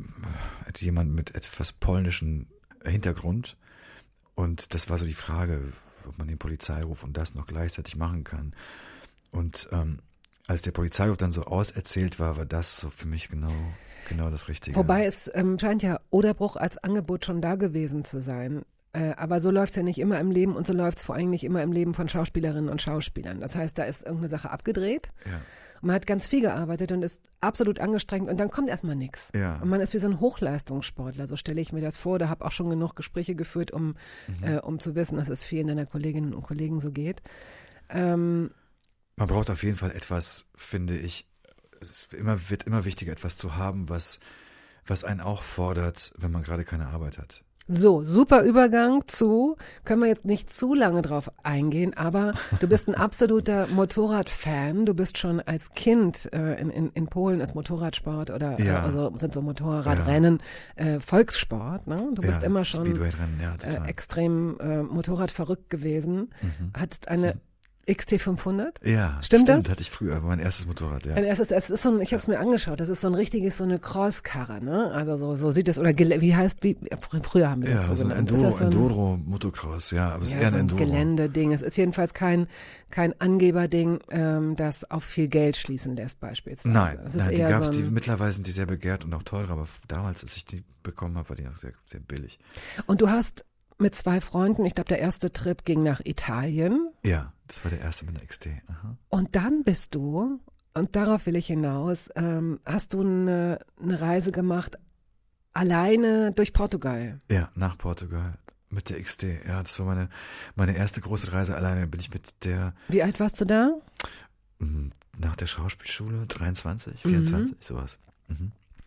jemand mit etwas polnischen Hintergrund. Und das war so die Frage, ob man den Polizeiruf und das noch gleichzeitig machen kann. Und ähm, als der Polizeiruf dann so auserzählt war, war das so für mich genau, genau das Richtige. Wobei es ähm, scheint ja Oderbruch als Angebot schon da gewesen zu sein. Äh, aber so läuft es ja nicht immer im Leben und so läuft es vor allem nicht immer im Leben von Schauspielerinnen und Schauspielern. Das heißt, da ist irgendeine Sache abgedreht Ja. und man hat ganz viel gearbeitet und ist absolut angestrengt und dann kommt erstmal nichts. Ja. Und man ist wie so ein Hochleistungssportler, so stelle ich mir das vor. Da habe auch schon genug Gespräche geführt, um, mhm. äh, um zu wissen, dass es vielen deiner Kolleginnen und Kollegen so geht. Ähm, Man braucht auf jeden Fall etwas, finde ich, es immer, wird immer wichtiger, etwas zu haben, was, was einen auch fordert, wenn man gerade keine Arbeit hat. So, super Übergang zu, können wir jetzt nicht zu lange drauf eingehen, aber du bist ein absoluter Motorradfan. Du bist schon als Kind, äh, in, in, in Polen ist Motorradsport oder Ja. äh, also sind so Motorradrennen äh, Volkssport. Ne? Du bist Ja, immer schon Speedway-Rennen, ja, äh, total. extrem äh, Motorradverrückt gewesen. Mhm. Hattest eine X T fünfhundert? Ja, Stimmt das? hatte ich früher, mein erstes Motorrad, ja. Ein erstes, es ist so ein, ich habe es mir angeschaut, das ist so ein richtiges, so eine Crosskarre, ne? Also so, so sieht es, oder gele- wie heißt, wie, früher haben wir das Ja, so so ein genannt. Enduro, Ist das so ein- Enduro Motocross, ja, aber es ist Ja, eher so ein ein Enduro. Geländeding. Es ist jedenfalls kein, kein Angeberding, ähm, das auf viel Geld schließen lässt beispielsweise. Nein, es ist nein, die eher gab's, so ein, die mittlerweile sind die sehr begehrt und auch teurer, aber damals, als ich die bekommen habe, war die auch sehr, sehr billig. Und du hast mit zwei Freunden, ich glaube, der erste Trip ging nach Italien. Ja, das war der erste mit der X T. Aha. Und dann bist du, und darauf will ich hinaus, ähm, hast du eine, eine Reise gemacht, alleine durch Portugal. Ja, nach Portugal mit der X T. Ja, das war meine, meine erste große Reise alleine. Bin ich mit der, Wie alt warst du da? mh, nach der Schauspielschule, dreiundzwanzig, vierundzwanzig, sowas. Mhm.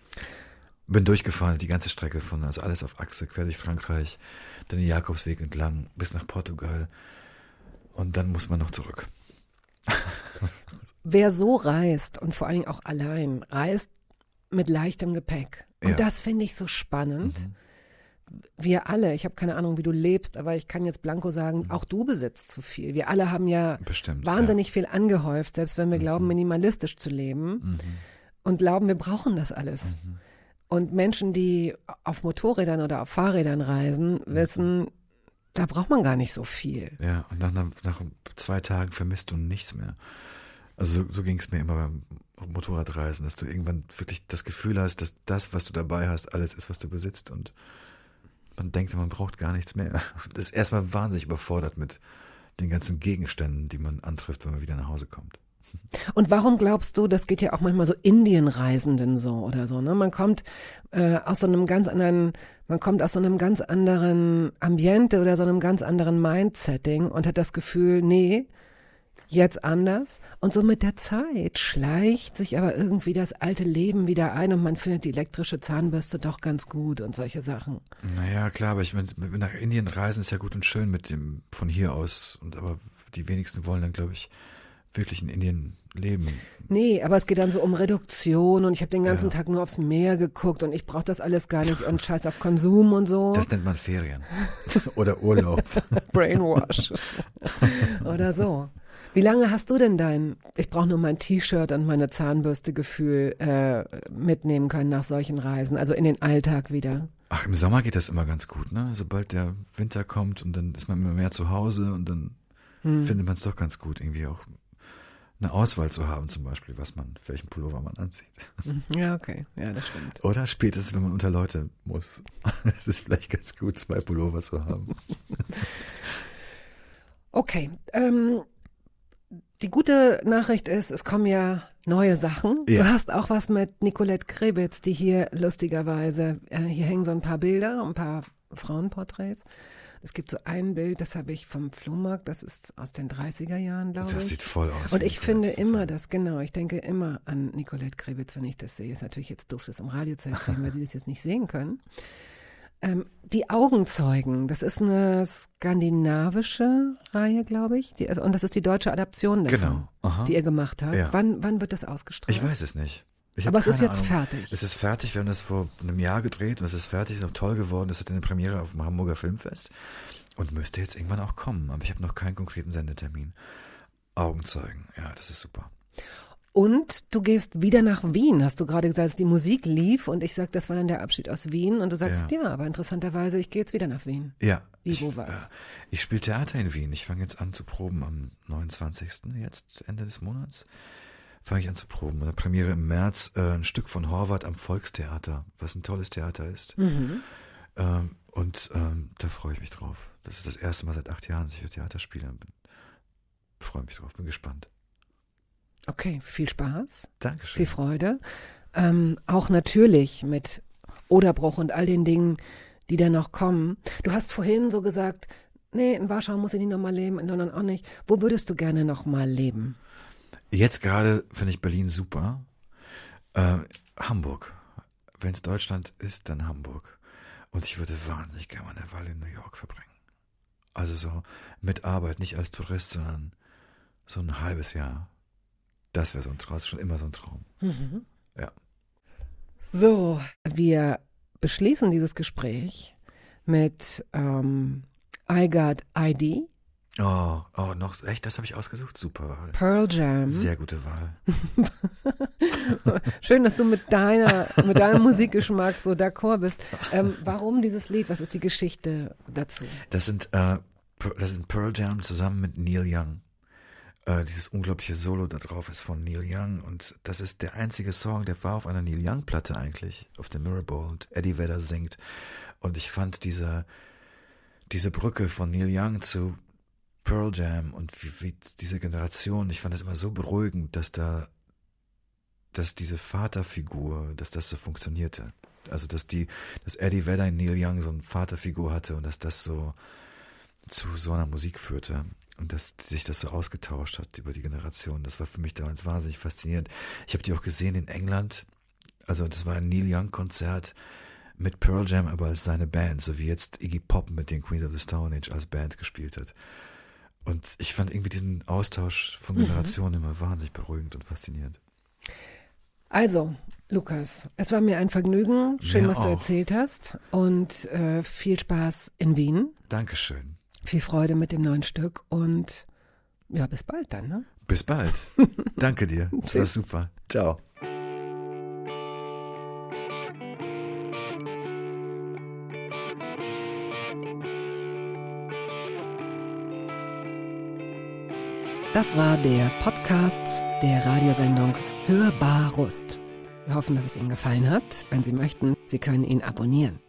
Bin durchgefahren, die ganze Strecke von, also alles auf Achse, quer durch Frankreich, dann den Jakobsweg entlang bis nach Portugal. Und dann muss man noch zurück. Wer so reist und vor allen Dingen auch allein, reist mit leichtem Gepäck. Und Ja. das finde ich so spannend. Mhm. Wir alle, ich habe keine Ahnung, wie du lebst, aber ich kann jetzt blanko sagen, Mhm. auch du besitzt zu viel. Wir alle haben ja Bestimmt. wahnsinnig viel angehäuft, selbst wenn wir Mhm. glauben, minimalistisch zu leben Mhm. und glauben, wir brauchen das alles. Mhm. Und Menschen, die auf Motorrädern oder auf Fahrrädern reisen, wissen, da braucht man gar nicht so viel. Ja, und nach, einer, nach zwei Tagen vermisst du nichts mehr. Also so, so ging es mir immer beim Motorradreisen, dass du irgendwann wirklich das Gefühl hast, dass das, was du dabei hast, alles ist, was du besitzt und man denkt, man braucht gar nichts mehr. Das ist erstmal wahnsinnig überfordert mit den ganzen Gegenständen, die man antrifft, wenn man wieder nach Hause kommt. Und warum glaubst du, das geht ja auch manchmal so Indienreisenden so oder so, ne? Man kommt äh, aus so einem ganz anderen, man kommt aus so einem ganz anderen Ambiente oder so einem ganz anderen Mindsetting und hat das Gefühl, nee, jetzt anders. Und so mit der Zeit schleicht sich aber irgendwie das alte Leben wieder ein und man findet die elektrische Zahnbürste doch ganz gut und solche Sachen. Naja, klar, aber ich meine, nach Indien reisen ist ja gut und schön mit dem von hier aus, und aber die wenigsten wollen dann, glaube ich, wirklich in Indien leben. Nee, aber es geht dann so um Reduktion und ich habe den ganzen Ja. Tag nur aufs Meer geguckt und ich brauche das alles gar nicht und scheiß auf Konsum und so. Das nennt man Ferien. Oder Urlaub. Brainwash. Oder so. Wie lange hast du denn dein, ich brauche nur mein T-Shirt und meine Zahnbürste Gefühl äh, mitnehmen können nach solchen Reisen, also in den Alltag wieder? Ach, im Sommer geht das immer ganz gut, ne? Sobald der Winter kommt und dann ist man immer mehr zu Hause und dann Hm. findet man es doch ganz gut, irgendwie auch eine Auswahl zu haben, zum Beispiel, was man, welchen Pullover man anzieht. Ja, okay. Ja, das stimmt. Oder spätestens, wenn man unter Leute muss. Es ist vielleicht ganz gut, zwei Pullover zu haben. Okay. Ähm, die gute Nachricht ist, es kommen ja neue Sachen. Ja. Du hast auch was mit Nicolette Krebitz, die hier lustigerweise, äh, hier hängen so ein paar Bilder, ein paar Frauenporträts. Es gibt so ein Bild, das habe ich vom Flohmarkt, das ist aus den dreißiger Jahren, glaube ich. Das sieht voll aus. Und wie ich Nicolette. finde immer das, genau, ich denke immer an Nicolette Krebitz, wenn ich das sehe. Ist natürlich jetzt doof, das im Radio zu erzählen, weil Sie das jetzt nicht sehen können. Ähm, die Augenzeugen, das ist eine skandinavische Reihe, glaube ich. Die, also, und das ist die deutsche Adaption davon, Genau. Aha. die ihr gemacht habt. Ja. Wann, wann wird das ausgestrahlt? Ich weiß es nicht. Ich Aber hab es ist keine jetzt Ahnung. fertig. Es ist fertig, wir haben das vor einem Jahr gedreht und es ist fertig, ist auch toll geworden. Das hat eine Premiere auf dem Hamburger Filmfest und müsste jetzt irgendwann auch kommen. Aber ich habe noch keinen konkreten Sendetermin. Augenzeugen, ja, das ist super. Und du gehst wieder nach Wien, hast du gerade gesagt, als die Musik lief und ich sag, das war dann der Abschied aus Wien und du sagst, ja, Ja. aber interessanterweise, ich gehe jetzt wieder nach Wien. Ja. Wie, ich, wo, was? Äh, ich spiele Theater in Wien. Ich fange jetzt an zu proben am neunundzwanzigsten jetzt, Ende des Monats. Fange ich an zu proben. Eine Premiere im März, äh, ein Stück von Horvath am Volkstheater, was ein tolles Theater ist. Mhm. Ähm, und ähm, da freue ich mich drauf. Das ist das erste Mal seit acht Jahren, dass ich für Theater spiele. Bin, freue mich drauf, bin gespannt. Okay, viel Spaß, Dankeschön. viel Freude. Ähm, auch natürlich mit Oderbruch und all den Dingen, die da noch kommen. Du hast vorhin so gesagt, nee, in Warschau muss ich nicht nochmal leben, in London auch nicht. Wo würdest du gerne nochmal leben? Jetzt gerade finde ich Berlin super. Äh, Hamburg. Wenn es Deutschland ist, dann Hamburg. Und ich würde wahnsinnig gerne eine Weile in New York verbringen. Also so mit Arbeit, nicht als Tourist, sondern so ein halbes Jahr. Das wäre so ein Traum, das ist schon immer so ein Traum. Mhm. Ja. So, wir beschließen dieses Gespräch mit ähm, I Got I D, Oh, oh, noch, echt, das habe ich ausgesucht? Super Wahl. Pearl Jam. Sehr gute Wahl. Schön, dass du mit deiner, mit deinem Musikgeschmack so d'accord bist. Ähm, warum dieses Lied? Was ist die Geschichte dazu? Das sind, äh, das sind Pearl Jam zusammen mit Neil Young. Äh, dieses unglaubliche Solo da drauf ist von Neil Young und das ist der einzige Song, der war auf einer Neil Young Platte eigentlich, auf der Mirrorball und Eddie Vedder singt. Und ich fand diese, diese Brücke von Neil Young zu Pearl Jam und wie, wie diese Generation, ich fand das immer so beruhigend, dass da, dass diese Vaterfigur, dass das so funktionierte. Also, dass die, dass Eddie Vedder in Neil Young so eine Vaterfigur hatte und dass das so zu so einer Musik führte und dass sich das so ausgetauscht hat über die Generation. Das war für mich damals wahnsinnig faszinierend. Ich habe die auch gesehen in England. Also, das war ein Neil Young Konzert mit Pearl Jam, aber als seine Band, so wie jetzt Iggy Pop mit den Queens of the Stone Age als Band gespielt hat. Und ich fand irgendwie diesen Austausch von Generationen mhm. immer wahnsinnig beruhigend und faszinierend. Also, Lukas, es war mir ein Vergnügen. Schön, Mir was du auch. erzählt hast. Und äh, viel Spaß in Wien. Dankeschön. Viel Freude mit dem neuen Stück. Und ja, bis bald dann, ne? Bis bald. Danke dir. Das war super. Ciao. Das war der Podcast der Radiosendung Hörbar Rust. Wir hoffen, dass es Ihnen gefallen hat. Wenn Sie möchten, Sie können ihn abonnieren.